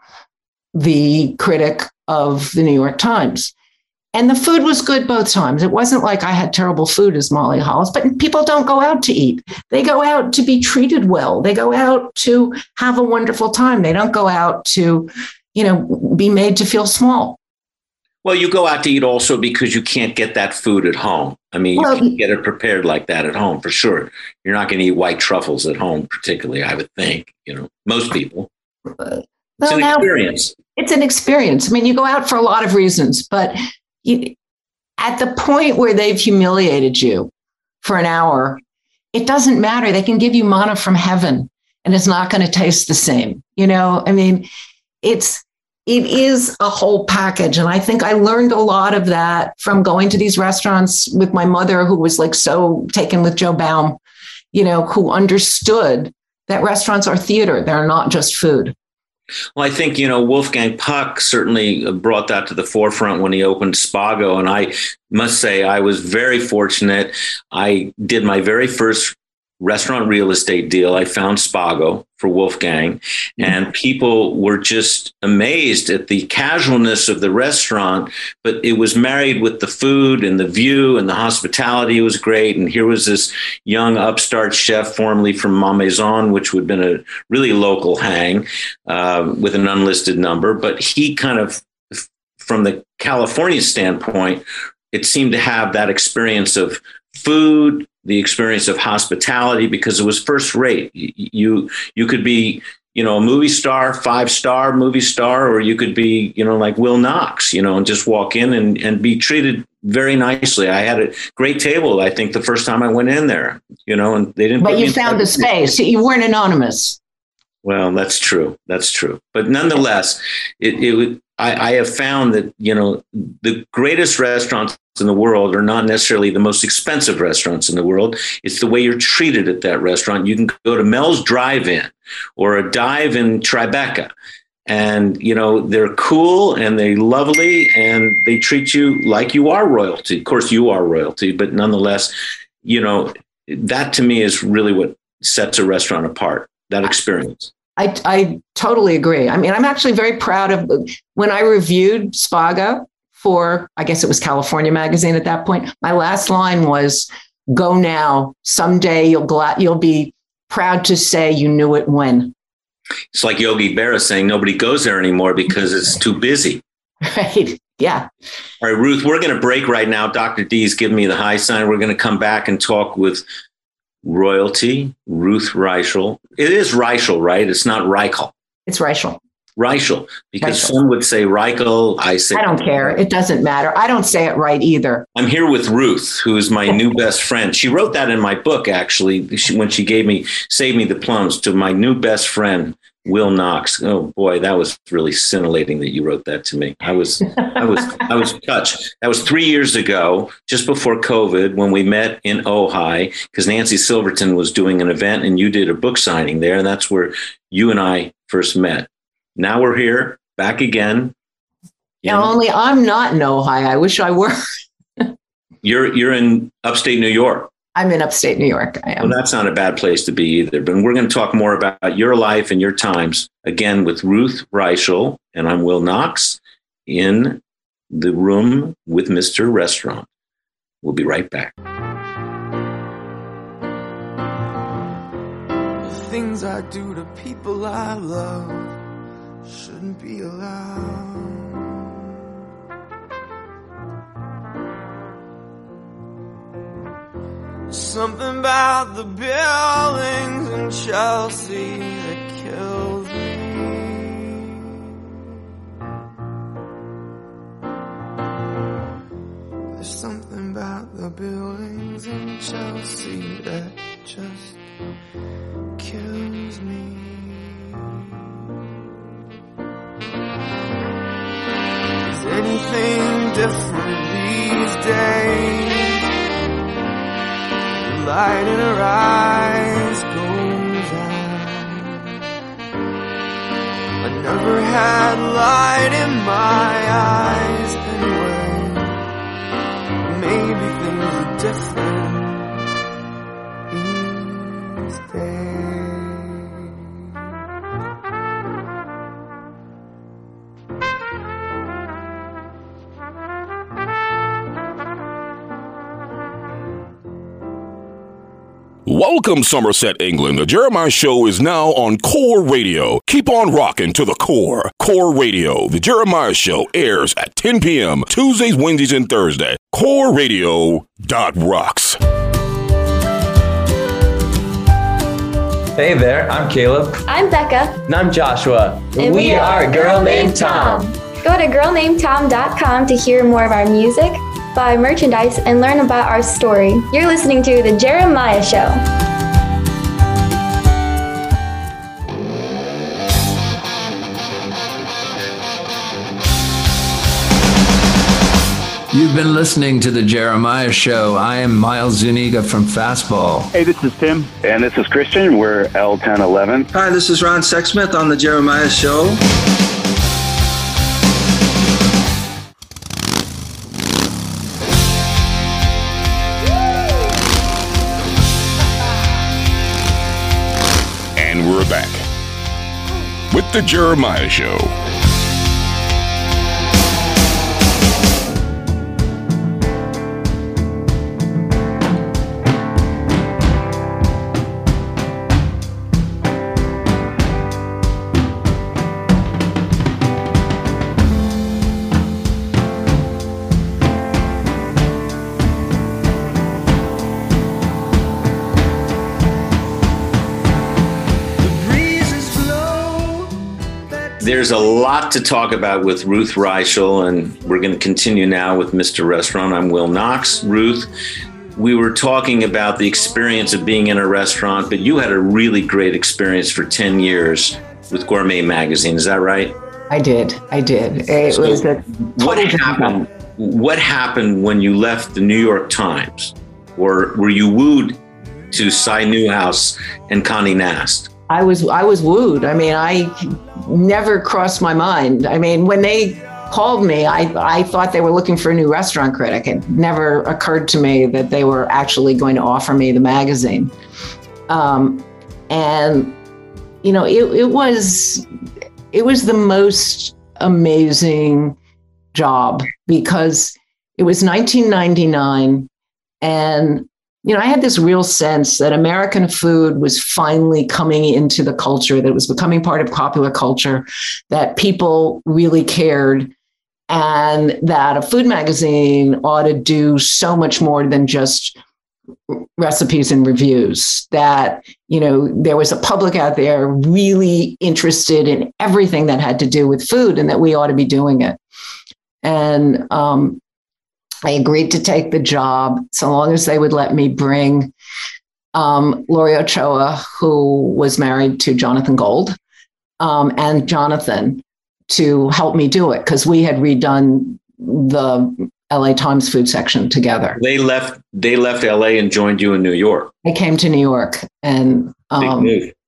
the critic of the New York Times. And the food was good both times. It wasn't like I had terrible food as Molly Hollis, but people don't go out to eat. They go out to be treated well. They go out to have a wonderful time. They don't go out to, you know, be made to feel small. Well, you go out to eat also because you can't get that food at home. I mean, Well, you can't get it prepared like that at home, for sure. You're not going to eat white truffles at home, particularly, I would think, you know, most people. Uh, It's well, an now- experience. It's an experience. I mean, you go out for a lot of reasons, but you, at the point where they've humiliated you for an hour, it doesn't matter. They can give you manna from heaven and it's not going to taste the same. You know, I mean, it's, it is a whole package. And I think I learned a lot of that from going to these restaurants with my mother, who was like so taken with Joe Baum, you know, who understood that restaurants are theater. They're not just food. Well, I think, you know, Wolfgang Puck certainly brought that to the forefront when he opened Spago. And I must say, I was very fortunate. I did my very first restaurant real estate deal. I found Spago for Wolfgang, and people were just amazed at the casualness of the restaurant, but it was married with the food and the view and the hospitality was great. And here was this young upstart chef, formerly from Ma Maison, which would have been a really local hang uh, with an unlisted number. But he kind of, from the California standpoint, it seemed to have that experience of food, the experience of hospitality, because it was first rate. You you could be, you know, a movie star, five star movie star, or you could be, you know, like Will Knox, you know, and just walk in and, and be treated very nicely. I had a great table, I think, the first time I went in there, you know, and they didn't. But you found the space. You weren't anonymous. Well, that's true. That's true. But nonetheless, it, it would. I, I have found that, you know, the greatest restaurants in the world are not necessarily the most expensive restaurants in the world. It's the way you're treated at that restaurant. You can go to Mel's Drive-In or a dive in Tribeca, and, you know, they're cool and they're lovely and they treat you like you are royalty. Of course, you are royalty, but nonetheless, you know, that to me is really what sets a restaurant apart, that experience. I, I totally agree. I mean, I'm actually very proud of when I reviewed Spago for, I guess it was California Magazine at that point. My last line was, "Go now. Someday you'll glad you'll be proud to say you knew it when." It's like Yogi Berra saying nobody goes there anymore because it's too busy. Right. Yeah. All right, Ruth, we're going to break right now. Doctor D's giving me the high sign. We're going to come back and talk with royalty, Ruth Reichl. It is Reichl, right? It's not Reichel. It's Reichl. Reichl, because Reichl. some would say Reichel. I say I don't care. It doesn't matter. I don't say it right either. I'm here with Ruth, who is my new best friend. She wrote that in my book, actually, she, when she gave me, Save Me the Plums, to my new best friend, Will Knox. Oh boy, that was really scintillating that you wrote that to me. I was, I was, I was touched. That was three years ago, just before COVID, when we met in Ojai, because Nancy Silverton was doing an event and you did a book signing there. And that's where you and I first met. Now we're here back again. Yeah, only I'm not in Ojai. I wish I were. You're, you're in upstate New York. I'm in upstate New York. I am. Well, that's not a bad place to be either. But we're going to talk more about your life and your times again with Ruth Reichl, and I'm Will Knox in the room with Mister Restaurant. We'll be right back. The things I do to people I love shouldn't be allowed. Something about the buildings in Chelsea that kills me. There's something about the buildings in Chelsea that just kills me. Is anything different these days? Light in her eyes goes out. I never had light in my eyes anyway. Maybe things are different Welcome, Somerset, England. The Jeremiah Show is now on Core Radio. Keep on rocking to the core. Core Radio. The Jeremiah Show airs at ten p.m. Tuesdays, Wednesdays, and Thursdays. Core Radio dot rocks. Hey there, I'm Caleb. I'm Becca. And I'm Joshua. And we, we are a Girl Named Tom. Go to girl named tom dot com to hear more of our music, buy merchandise, and learn about our story. You're listening to The Jeremiah Show. You've been listening to The Jeremiah Show. I am Miles Zuniga from Fastball. Hey, this is Tim. And this is Christian. We're L ten eleven. Hi, this is Ron Sexsmith on The Jeremiah Show. And we're back with The Jeremiah Show. There's a lot to talk about with Ruth Reichel, and we're going to continue now with Mister Restaurant. I'm Will Knox. Ruth, we were talking about the experience of being in a restaurant, but you had a really great experience for ten years with Gourmet Magazine. Is that right? I did. I did. It so was a what happened? What happened when you left the New York Times? Or were you wooed to Cy Newhouse and Connie Nast? I was I was wooed. I mean, I never crossed my mind. I mean, when they called me, I, I thought they were looking for a new restaurant critic. It never occurred to me that they were actually going to offer me the magazine. Um, and, you know, it, it was it was the most amazing job because it was nineteen ninety-nine and you know, I had this real sense that American food was finally coming into the culture, that it was becoming part of popular culture, that people really cared, and that a food magazine ought to do so much more than just recipes and reviews, that, you know, there was a public out there really interested in everything that had to do with food and that we ought to be doing it. And, um, I agreed to take the job so long as they would let me bring um, Laurie Ochoa, who was married to Jonathan Gold, um, and Jonathan to help me do it because we had redone the L A Times food section together. They left. They left L A and joined you in New York. I came to New York, and um, Big move.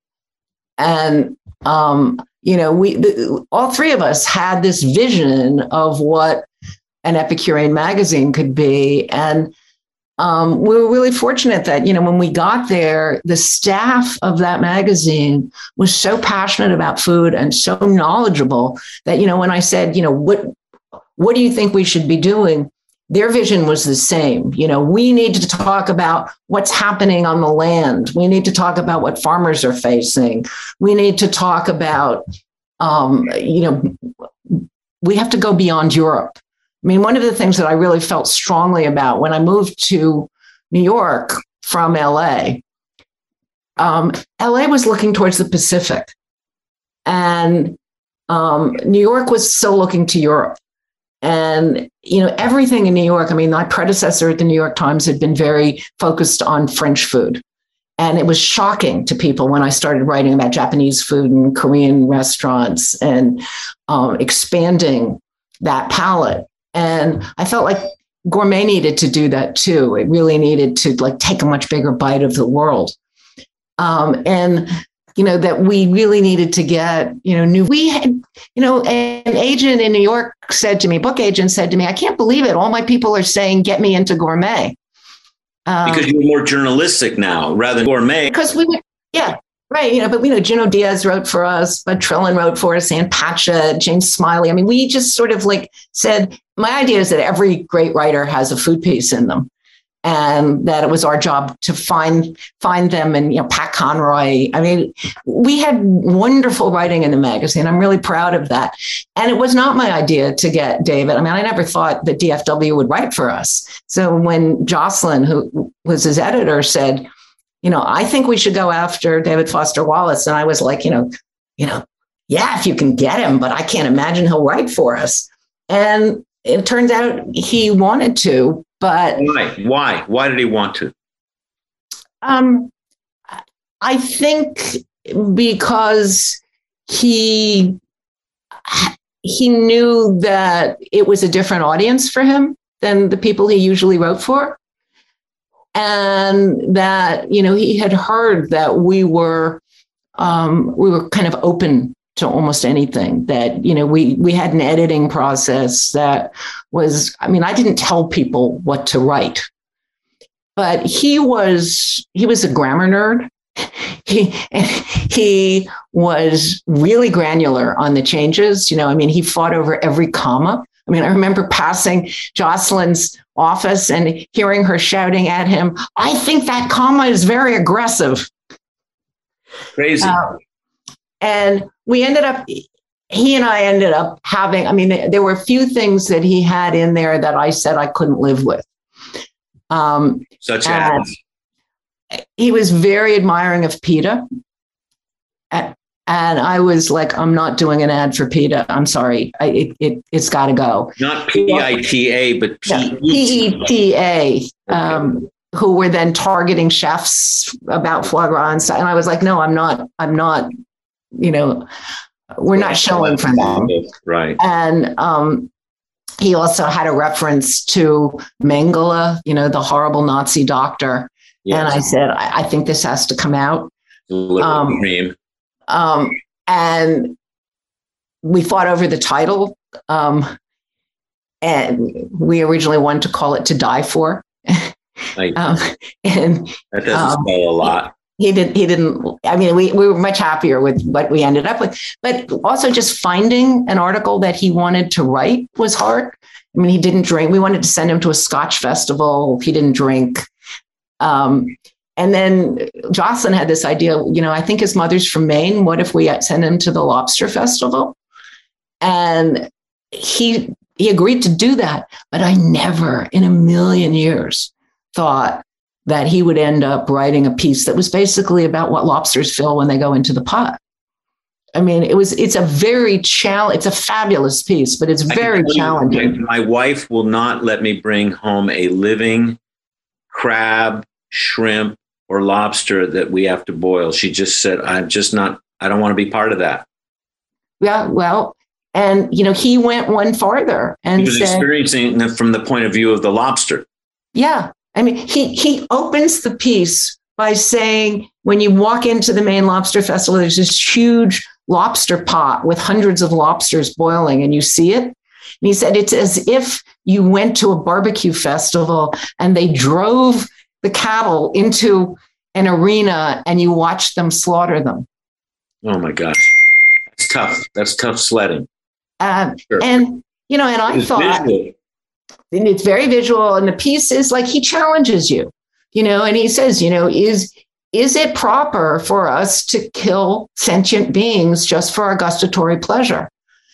and um, you know, we the, all three of us had this vision of what an Epicurean magazine could be. And um, we were really fortunate that, you know, when we got there, the staff of that magazine was so passionate about food and so knowledgeable that, you know, when I said, you know, what, what do you think we should be doing? Their vision was the same. You know, we need to talk about what's happening on the land. We need to talk about what farmers are facing. We need to talk about, um, you know, we have to go beyond Europe. I mean, one of the things that I really felt strongly about when I moved to New York from L A, um, L A was looking towards the Pacific, and um, New York was still looking to Europe. And, you know, everything in New York, I mean, my predecessor at the New York Times had been very focused on French food. And it was shocking to people when I started writing about Japanese food and Korean restaurants and um, expanding that palette. And I felt like Gourmet needed to do that too. It really needed to like take a much bigger bite of the world. Um, and, you know, that we really needed to get, you know, new, we had, you know, an agent in New York said to me, book agent said to me, I can't believe it. All my people are saying, get me into Gourmet. Um, because you're more journalistic now rather than Gourmet. Because we would, yeah. Right, you know, but we know Junot Diaz wrote for us, Bud Trillin wrote for us, Ann Patchett, James Smiley. I mean, we just sort of like said, my idea is that every great writer has a food piece in them. and that it was our job to find find them. And, you know, Pat Conroy. I mean, we had wonderful writing in the magazine. I'm really proud of that. And it was not my idea to get David. I mean, I never thought that D F W would write for us. So when Jocelyn, who was his editor, said, you know, I think we should go after David Foster Wallace. And I was like, you know, you know, yeah, if you can get him, but I can't imagine he'll write for us. And it turns out he wanted to, but why? Why? Why did he want to? Um, I think because he he knew that it was a different audience for him than the people he usually wrote for. And that, you know, he had heard that we were um, we were kind of open to almost anything, that, you know, we we had an editing process that was, I mean, I didn't tell people what to write, but he was he was a grammar nerd. He he was really granular on the changes. You know, I mean, he fought over every comma. I mean, I remember passing Jocelyn's office and hearing her shouting at him, "I think that comma is very aggressive." Crazy. Uh, and we ended up, he and I ended up having, I mean, there were a few things that he had in there that I said I couldn't live with. Um, Such as? He was very admiring of PETA. And, and I was like, I'm not doing an ad for PETA. I'm sorry. I, it, it, it's got to go. Not P I T A, but P E T A. Um, who were then targeting chefs about foie gras and stuff. And I was like, no, I'm not, I'm not, you know, we're not showing for them. Right. And um, he also had a reference to Mengele, you know, the horrible Nazi doctor. Yes. And I said, I, I think this has to come out. Um, cream. Um, and we fought over the title. Um, and we originally wanted to call it To Die For. Like, um, and that doesn't um, spell a lot. He didn't, he didn't, I mean, we, we were much happier with what we ended up with, but also just finding an article that he wanted to write was hard. I mean, he didn't drink. We wanted to send him to a Scotch festival. He didn't drink. Um, and then Jocelyn had this idea, you know, I think his mother's from Maine. What if we send him to the lobster festival? And he, he agreed to do that, but I never in a million years thought that he would end up writing a piece that was basically about what lobsters feel when they go into the pot. I mean, it was, it's a very challenge. It's a fabulous piece, but it's very challenging. You, my wife will not let me bring home a living crab, shrimp, or lobster that we have to boil. She just said, I'm just not, I don't want to be part of that. Yeah, well, and, you know, he went one farther and he was said, experiencing it from the point of view of the lobster. Yeah. I mean, he, he opens the piece by saying, when you walk into the Maine Lobster Festival, there's this huge lobster pot with hundreds of lobsters boiling, and you see it. And he said, it's as if you went to a barbecue festival and they drove the cattle into an arena and you watched them slaughter them. Oh my gosh. That's tough. That's tough sledding. Uh, sure. And, you know, and I it's thought, visual. And it's very visual. And the piece is like, he challenges you, you know, and he says, you know, is, is it proper for us to kill sentient beings just for our gustatory pleasure?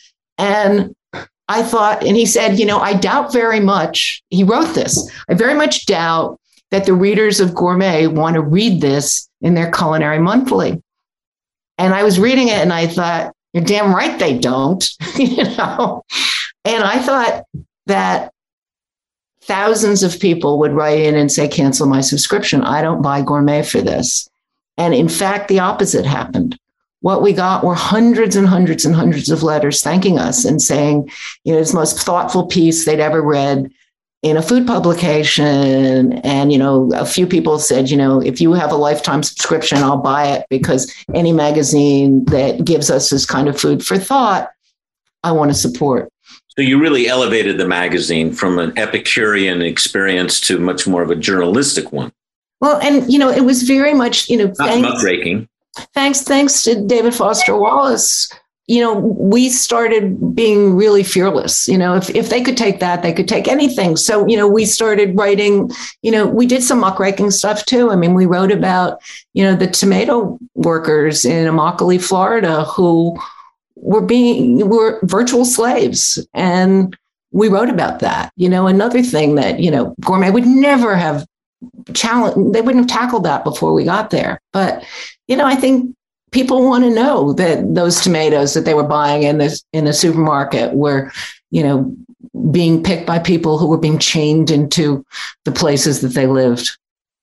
And I thought, and he said, you know, I doubt very much, he wrote this, I very much doubt that the readers of Gourmet want to read this in their Culinary Monthly. And I was reading it and I thought, you're damn right they don't, you know? And I thought that thousands of people would write in and say, cancel my subscription. I don't buy Gourmet for this. And in fact, the opposite happened. What we got were hundreds and hundreds and hundreds of letters thanking us and saying, you know, it's the most thoughtful piece they'd ever read in a food publication. And, you know, a few people said, you know, if you have a lifetime subscription, I'll buy it, because any magazine that gives us this kind of food for thought, I want to support. So you really elevated the magazine from an Epicurean experience to much more of a journalistic one. Well, and, you know, it was very much, you know, not muckraking. Thanks, thanks to David Foster Wallace, you know, we started being really fearless. You know, if, if they could take that, they could take anything. So, you know, we started writing, you know, we did some muckraking stuff too. I mean, we wrote about, you know, the tomato workers in Immokalee, Florida, who were being, were virtual slaves. And we wrote about that. You know, another thing that, you know, Gourmet would never have challenged, they wouldn't have tackled that before we got there. But, you know, I think people want to know that those tomatoes that they were buying in this in the supermarket were, you know, being picked by people who were being chained into the places that they lived.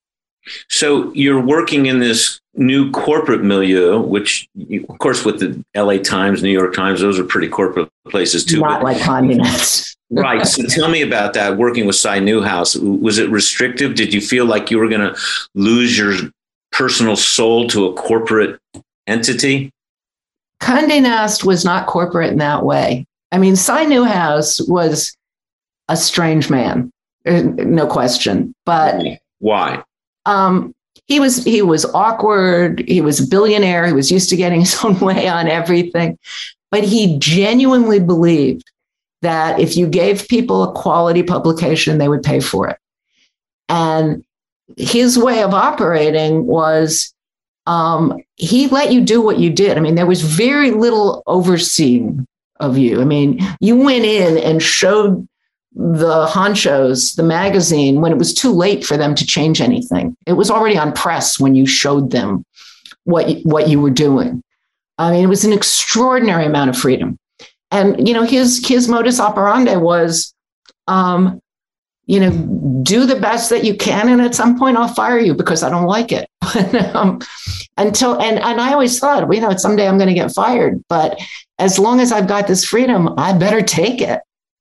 So you're working in this new corporate milieu, which, you, of course, with the L A Times, New York Times, those are pretty corporate places too. Not like Condé Nast. Right. So tell me about that. Working with Cy Newhouse, was it restrictive? Did you feel like you were going to lose your personal soul to a corporate entity? Condé Nast was not corporate in that way. I mean, Cy Newhouse was a strange man, no question. But why? Um, he was he was awkward. He was a billionaire. He was used to getting his own way on everything. But he genuinely believed that if you gave people a quality publication, they would pay for it. And his way of operating was, Um, he let you do what you did. I mean, there was very little overseeing of you. I mean, you went in and showed the honchos, the magazine, when it was too late for them to change anything. It was already on press when you showed them what, what you were doing. I mean, it was an extraordinary amount of freedom. And, you know, his, his modus operandi was, um, you know, do the best that you can. And at some point I'll fire you because I don't like it. um, until, and, and I always thought, well, you know, someday I'm going to get fired, but as long as I've got this freedom, I better take it.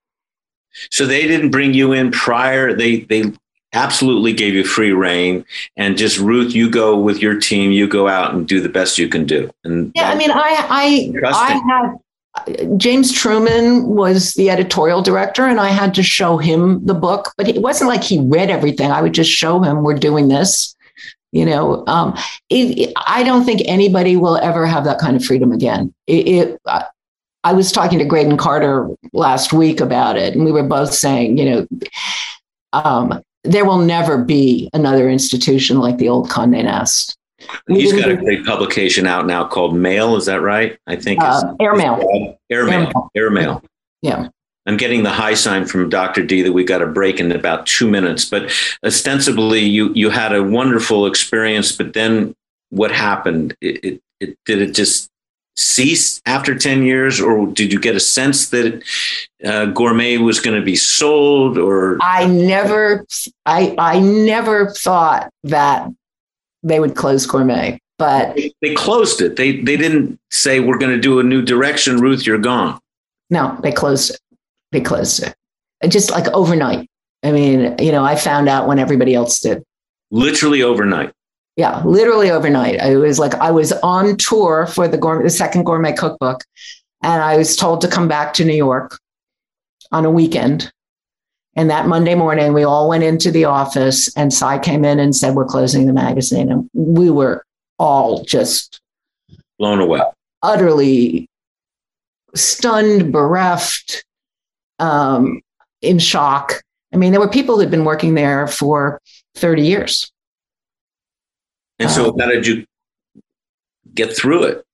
So they didn't bring you in prior. They, they absolutely gave you free reign and just, Ruth, you go with your team, you go out and do the best you can do. And yeah, I mean, I, I, I had, James Truman was the editorial director, and I had to show him the book, but it wasn't like he read everything. I would just show him, we're doing this, you know. Um, it, it, I don't think anybody will ever have that kind of freedom again. It, it, I, I was talking to Graydon Carter last week about it, and we were both saying, you know, um, there will never be another institution like the old Condé Nast. He's got a great publication out now called Mail. Is that right? I think uh, it's Airmail. Airmail. Airmail. Yeah. I'm getting the high sign from Doctor D that we got a break in about two minutes. But ostensibly, you you had a wonderful experience. But then what happened? It, it, it did it just cease after ten years, or did you get a sense that uh, Gourmet was going to be sold? Or I never, I I never thought that they would close Gourmet, but they closed it. They they didn't say, we're going to do a new direction. Ruth, you're gone. No, they closed it. They closed it. Just like overnight. I mean, you know, I found out when everybody else did. Literally overnight. Yeah, literally overnight. It was like I was on tour for the gourmet, the second Gourmet cookbook, and I was told to come back to New York on a weekend. And that Monday morning, we all went into the office, and Cy came in and said, we're closing the magazine. And we were all just blown away, utterly stunned, bereft, um, in shock. I mean, there were people who'd been working there for thirty years. And so um, how did you get through it?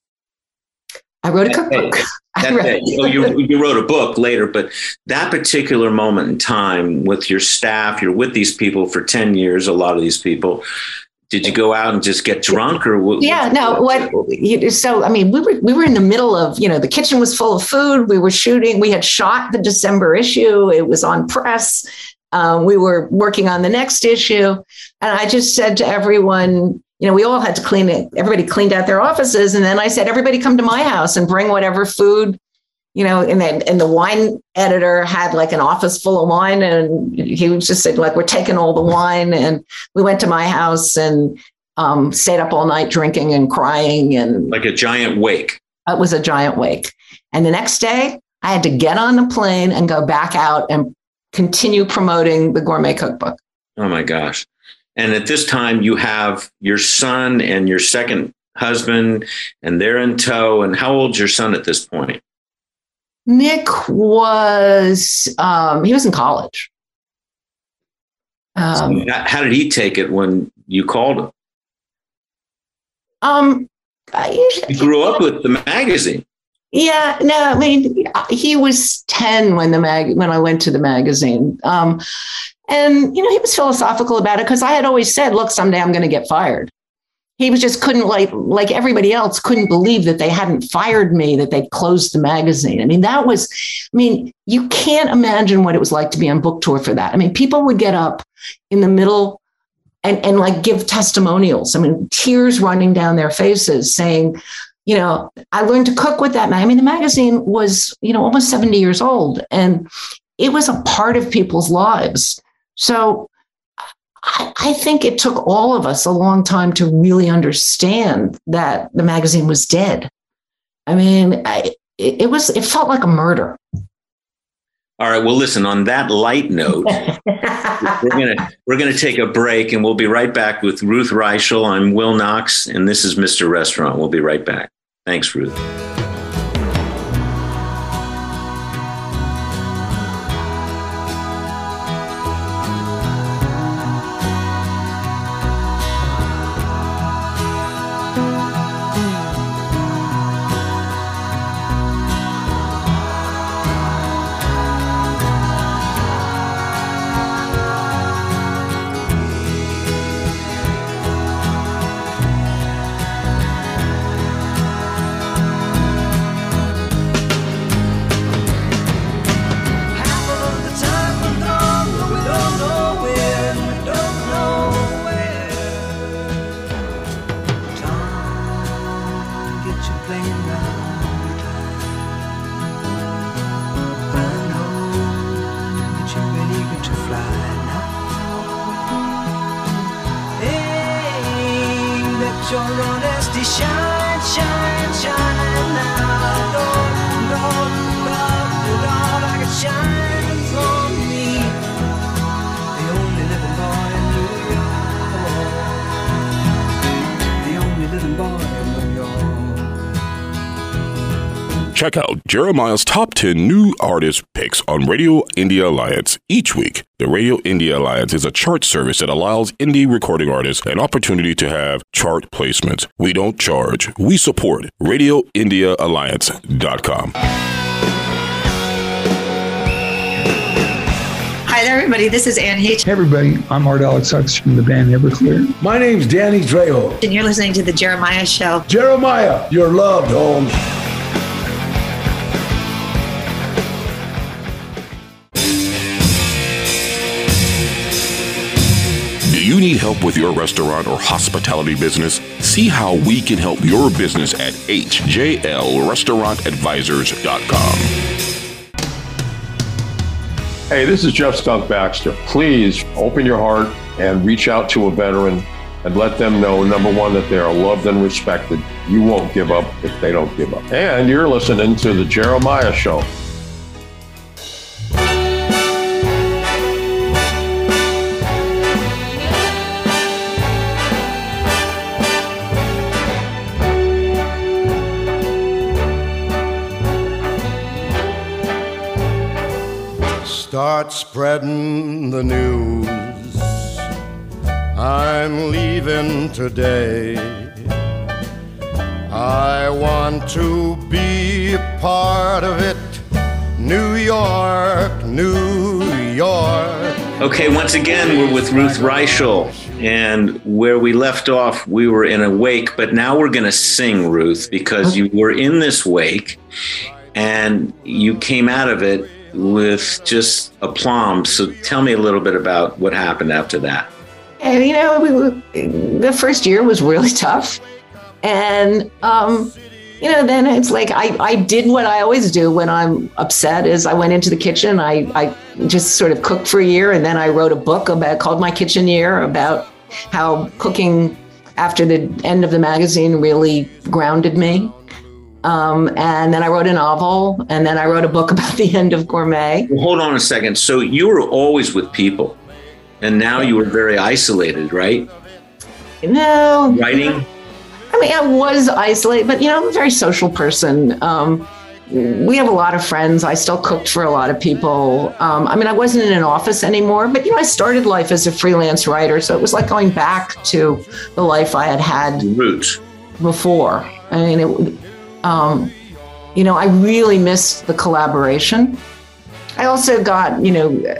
I wrote a cookbook. That day. Oh, you, you wrote a book later, but that particular moment in time with your staff, you're with these people for ten years, a lot of these people. Did you go out and just get drunk, or what? Yeah, no, what, so, I mean, we were, we were in the middle of, you know, the kitchen was full of food. We were shooting, we had shot the December issue. It was on press. Um, we were working on the next issue. And I just said to everyone, you know, we all had to clean it. Everybody cleaned out their offices. And then I said, everybody come to my house and bring whatever food, you know, and then, and the wine editor had like an office full of wine. And he was just said, like, we're taking all the wine. And we went to my house and um, stayed up all night drinking and crying. And like a giant wake. It was a giant wake. And the next day I had to get on the plane and go back out and continue promoting the Gourmet Cookbook. Oh my gosh. And at this time you have your son and your second husband, and they're in tow. And how old's your son at this point? Nick was, um, he was in college. Um, so how did he take it when you called him? Um, I, he grew up with the magazine. Yeah, no, I mean, he was ten when the mag when I went to the magazine. Um, and, you know, he was philosophical about it because I had always said, look, someday I'm going to get fired. He was just couldn't, like, like everybody else, couldn't believe that they hadn't fired me, that they closed the magazine. I mean, that was, I mean, you can't imagine what it was like to be on book tour for that. I mean, people would get up in the middle and, and like give testimonials. I mean, tears running down their faces saying, you know, I learned to cook with that. I mean, the magazine was, you know, almost seventy years old, and it was a part of people's lives. So I, I think it took all of us a long time to really understand that the magazine was dead. I mean, I, it, it was, it felt like a murder. All right. Well, listen, on that light note, we're going to we're going to take a break, and we'll be right back with Ruth Reichl. I'm Will Knox, and this is Mister Restaurant. We'll be right back. Thanks, Ruth. Check out Jeremiah's top ten new artist picks on Radio India Alliance each week. The Radio India Alliance is a chart service that allows indie recording artists an opportunity to have chart placements. We don't charge. We support radio india alliance dot com. Hi there, everybody. This is Anne H. Hey, everybody. I'm Art Alex Hux from the band Everclear. My name's Danny Trejo. And you're listening to The Jeremiah Show. Jeremiah, you're loved, Holmes. Do you need help with your restaurant or hospitality business? See how we can help your business at H J L restaurant advisors dot com. Hey, this is Jeff Skunk Baxter. Please open your heart and reach out to a veteran and let them know, number one, that they are loved and respected. You won't give up if they don't give up. And you're listening to The Jeremiah Show. Start spreading the news. I'm leaving today. I want to be a part of it. New York, New York. Okay, once again, we're with Ruth Reichl. And where we left off, we were in a wake, but now we're going to sing, Ruth, because you were in this wake and you came out of it with just aplomb. So tell me a little bit about what happened after that. And, you know, we were, the first year was really tough. And, um, you know, then it's like I, I did what I always do when I'm upset is I went into the kitchen. I, I just sort of cooked for a year. And then I wrote a book about called My Kitchen Year about how cooking after the end of the magazine really grounded me. Um, and then I wrote a novel, and then I wrote a book about the end of gourmet. Well, hold on a second. So you were always with people, and now you were very isolated, right? No. Writing? I mean, I was isolated, but, you know, I'm a very social person. Um, we have a lot of friends. I still cooked for a lot of people. Um, I mean, I wasn't in an office anymore, but, you know, I started life as a freelance writer. So it was like going back to the life I had had roots before. I mean, it, um, you know, I really missed the collaboration. I also got, you know,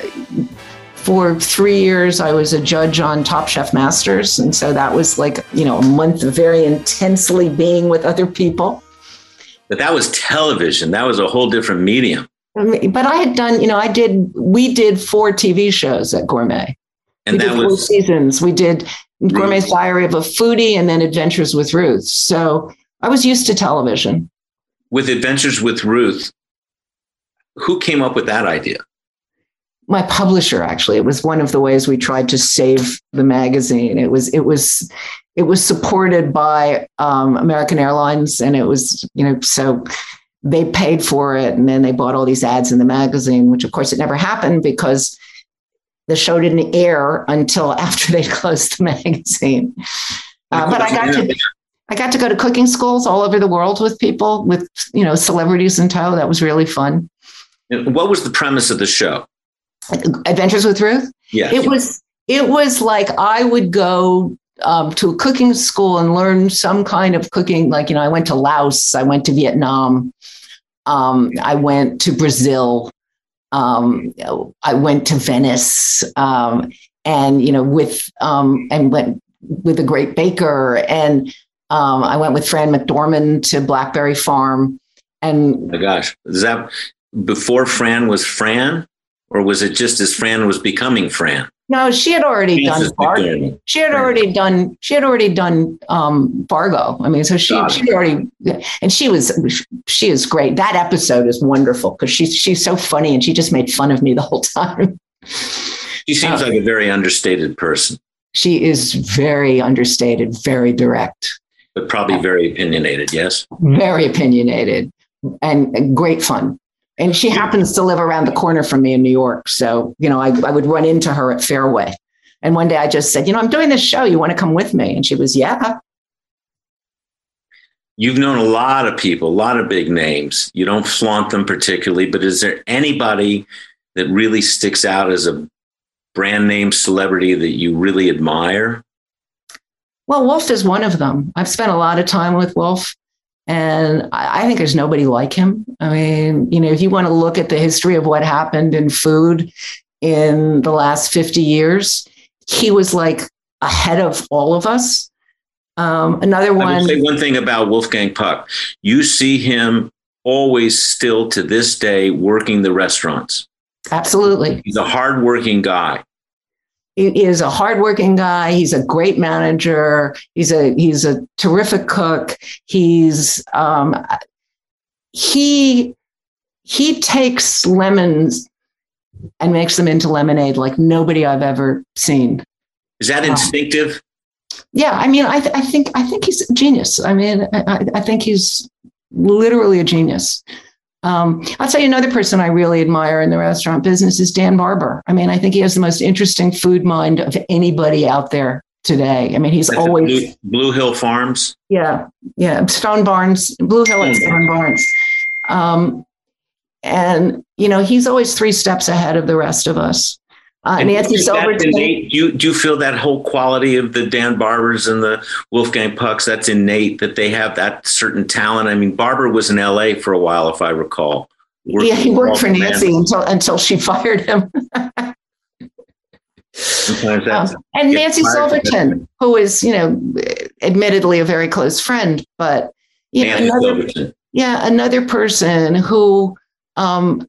for three years, I was a judge on Top Chef Masters. And so that was like, you know, a month of very intensely being with other people. But that was television. That was a whole different medium. But I had done, you know, I did, we did four T V shows at Gourmet. And we that did four was seasons. We did Gourmet's Diary of a Foodie and then Adventures with Ruth. So I was used to television. With Adventures with Ruth, who came up with that idea? My publisher, actually. It was one of the ways we tried to save the magazine. It was, it was, it was supported by um, American Airlines, and it was, you know, so they paid for it, and then they bought all these ads in the magazine, which of course it never happened because the show didn't air until after they closed the magazine. Uh, but I got to, I got to go to cooking schools all over the world with people, with, you know, celebrities in tow. That was really fun. And what was the premise of the show? Adventures with Ruth? Yes. It was, it was like I would go um, to a cooking school and learn some kind of cooking. Like, you know, I went to Laos, I went to Vietnam, um, I went to Brazil, um, I went to Venice, um, and, you know, with, um, and went with a great baker. And um, I went with Fran McDormand to Blackberry Farm. And oh my gosh, is that before Fran was Fran? Or was it just as Fran was becoming Fran? No, she had already Frances done Fargo. She had already done. She had already done um, Fargo. I mean, so she she already, and she was she is great. That episode is wonderful because she's she's so funny and she just made fun of me the whole time. She seems uh, like a very understated person. She is very understated, very direct, but probably very opinionated. Yes, very opinionated and, and great fun. And she happens to live around the corner from me in New York. So, you know, I, I would run into her at Fairway. And one day I just said, you know, I'm doing this show. You want to come with me? And she was, yeah. You've known a lot of people, a lot of big names. You don't flaunt them particularly, but is there anybody that really sticks out as a brand name celebrity that you really admire? Well, Wolf is one of them. I've spent a lot of time with Wolf. And I think there's nobody like him. I mean, you know, if you want to look at the history of what happened in food in the last fifty years, he was like ahead of all of us. Um, another one. I will say one thing about Wolfgang Puck. You see him always still to this day working the restaurants. Absolutely. He's a hardworking guy. He is a hardworking guy. He's a great manager. He's a he's a terrific cook. He's um, he he takes lemons and makes them into lemonade like nobody I've ever seen. Is that instinctive? Uh, yeah, I mean, I th- I think I think he's a genius. I mean, I, I think he's literally a genius. Um, I'll tell you another person I really admire in the restaurant business is Dan Barber. I mean, I think he has the most interesting food mind of anybody out there today. I mean, he's like always Blue, Blue Hill Farms. Yeah, yeah, Stone Barns, Blue Hill and Stone Barns, um, and you know, he's always three steps ahead of the rest of us. Uh, and Nancy Silverton. Do you, do you feel that whole quality of the Dan Barbers and the Wolfgang Pucks, that's innate, that they have that certain talent? I mean, Barber was in L A for a while, if I recall. Yeah, he worked for Nancy until until she fired him. um, and Nancy Silverton, who is, you know, admittedly a very close friend, but you know, another, yeah, another person who um,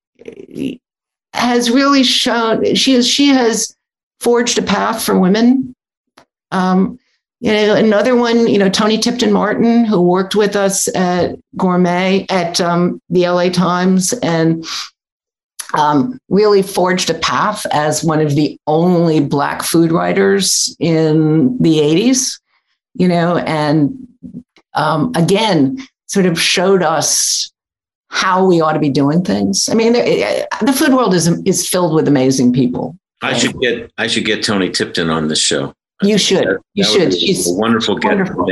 has really shown she has she has forged a path for women. Um, you know, another one, you know, Tony Tipton Martin, who worked with us at Gourmet at um, the L A Times and um, really forged a path as one of the only Black food writers in the eighties, you know, and um, again, sort of showed us how we ought to be doing things. I mean, the food world is is filled with amazing people. I should get I should get Tony Tipton on this show. You should. That, you that should. She's a wonderful guest for me.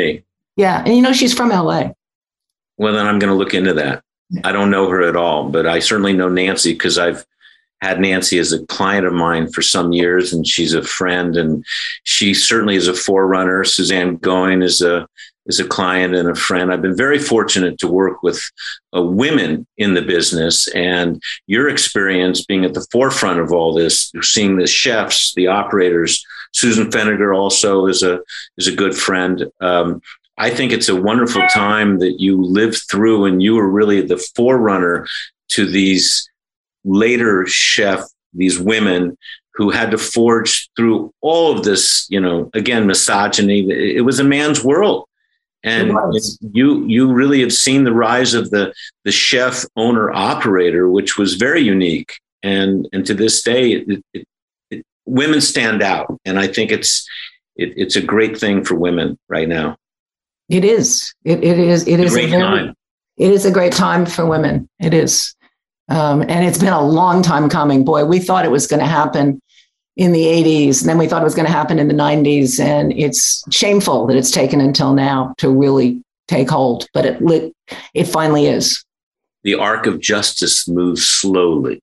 Yeah. And you know, she's from L A. Well, then I'm going to look into that. I don't know her at all, but I certainly know Nancy because I've had Nancy as a client of mine for some years, and she's a friend, and she certainly is a forerunner. Suzanne Goin is a is a client and a friend. I've been very fortunate to work with uh, women in the business, and your experience being at the forefront of all this, seeing the chefs, the operators. Susan Feniger also is a is a good friend. Um, I think it's a wonderful time that you lived through, and you were really the forerunner to these later chef, these women who had to forge through all of this, you know, again, misogyny. It was a man's world. And you you really have seen the rise of the the chef owner operator, which was very unique. And and to this day, it, it, it, women stand out. And I think it's it, it's a great thing for women right now. It is. It, it is. It is a great a very, time. It is a great time for women. It is. Um, and it's been a long time coming. Boy, we thought it was going to happen in the eighties, and then we thought it was going to happen in the nineties. And it's shameful that it's taken until now to really take hold, but it it finally is. The arc of justice moves slowly,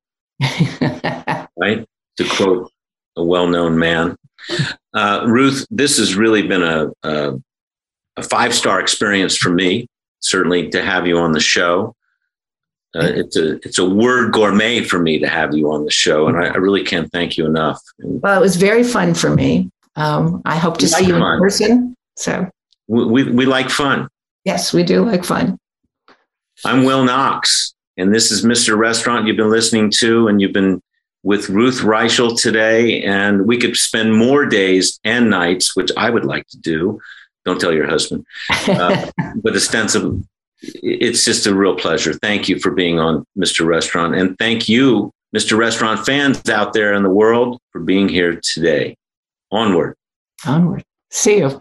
right? To quote a well-known man. Uh, Ruth, this has really been a, a, a five-star experience for me, certainly to have you on the show. Uh, it's a it's a word gourmet for me to have you on the show, and I, I really can't thank you enough. Well, it was very fun for me. Um, I hope to We see like you in fun. person. So We, we we like fun. yes, we do like fun. I'm Will Knox, and this is Mister Restaurant you've been listening to, and you've been with Ruth Reichel today, and we could spend more days and nights, which I would like to do. Don't tell your husband, uh, but ostensibly. It's just a real pleasure. Thank you for being on Mister Restaurant. And thank you, Mister Restaurant fans out there in the world, for being here today. Onward. Onward. See you.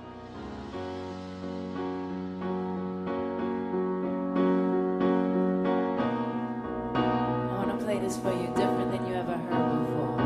I want to play this for you different than you ever heard before.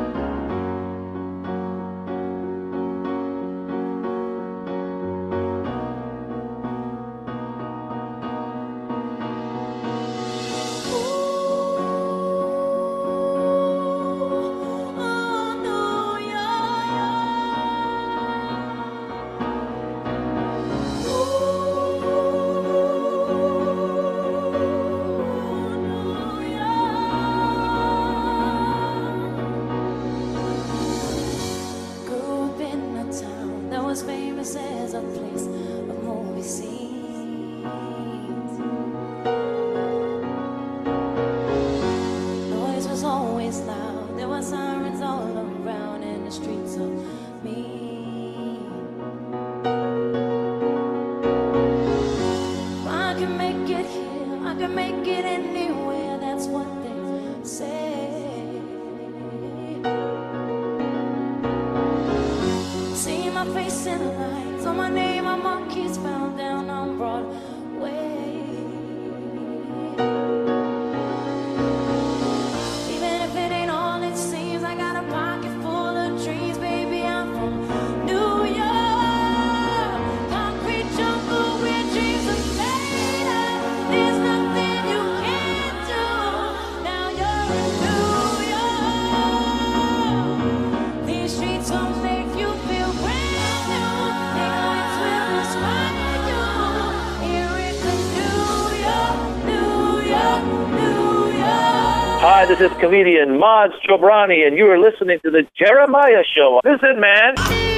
Hi, this is comedian Maz Jobrani, and you are listening to The Jeremiah Show. Listen, man.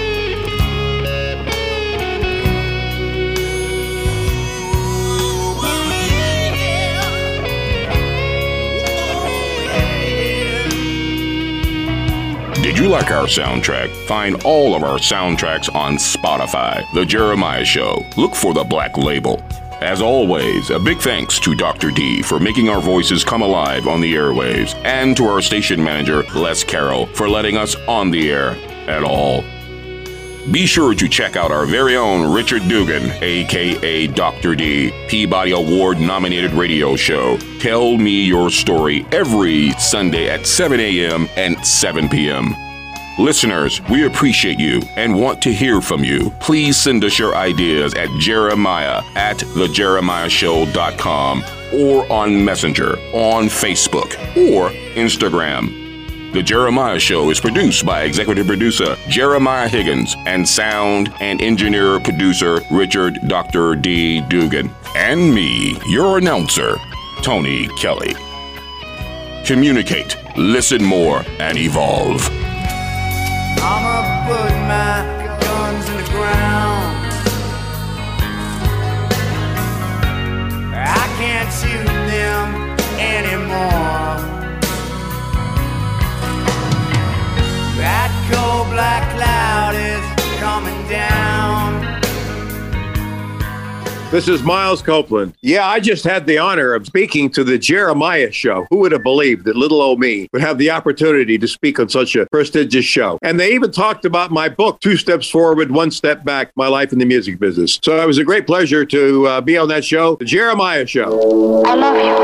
Did you like our soundtrack? Find all of our soundtracks on Spotify. The Jeremiah Show. Look for the black label. As always, a big thanks to Doctor D for making our voices come alive on the airwaves, and to our station manager, Les Carroll, for letting us on the air at all. Be sure to check out our very own Richard Dugan, a k a. Doctor D, Peabody Award-nominated radio show, Tell Me Your Story, every Sunday at seven a.m. and seven p.m. Listeners, we appreciate you and want to hear from you. Please send us your ideas at Jeremiah at the jeremiah show dot com or on Messenger, on Facebook, or Instagram. The Jeremiah Show is produced by executive producer Jeremiah Higgins and sound and engineer producer Richard Doctor D. Dugan. And me, your announcer, Tony Kelly. Communicate, listen more, and evolve. I'ma put my guns in the ground. I can't shoot them anymore. That cold black cloud is coming down. This is Miles Copeland. Yeah, I just had the honor of speaking to the Jeremiah Show. Who would have believed that little old me would have the opportunity to speak on such a prestigious show? And they even talked about my book, Two Steps Forward, One Step Back, My Life in the Music Business. So it was a great pleasure to uh, be on that show, the Jeremiah Show. I love you.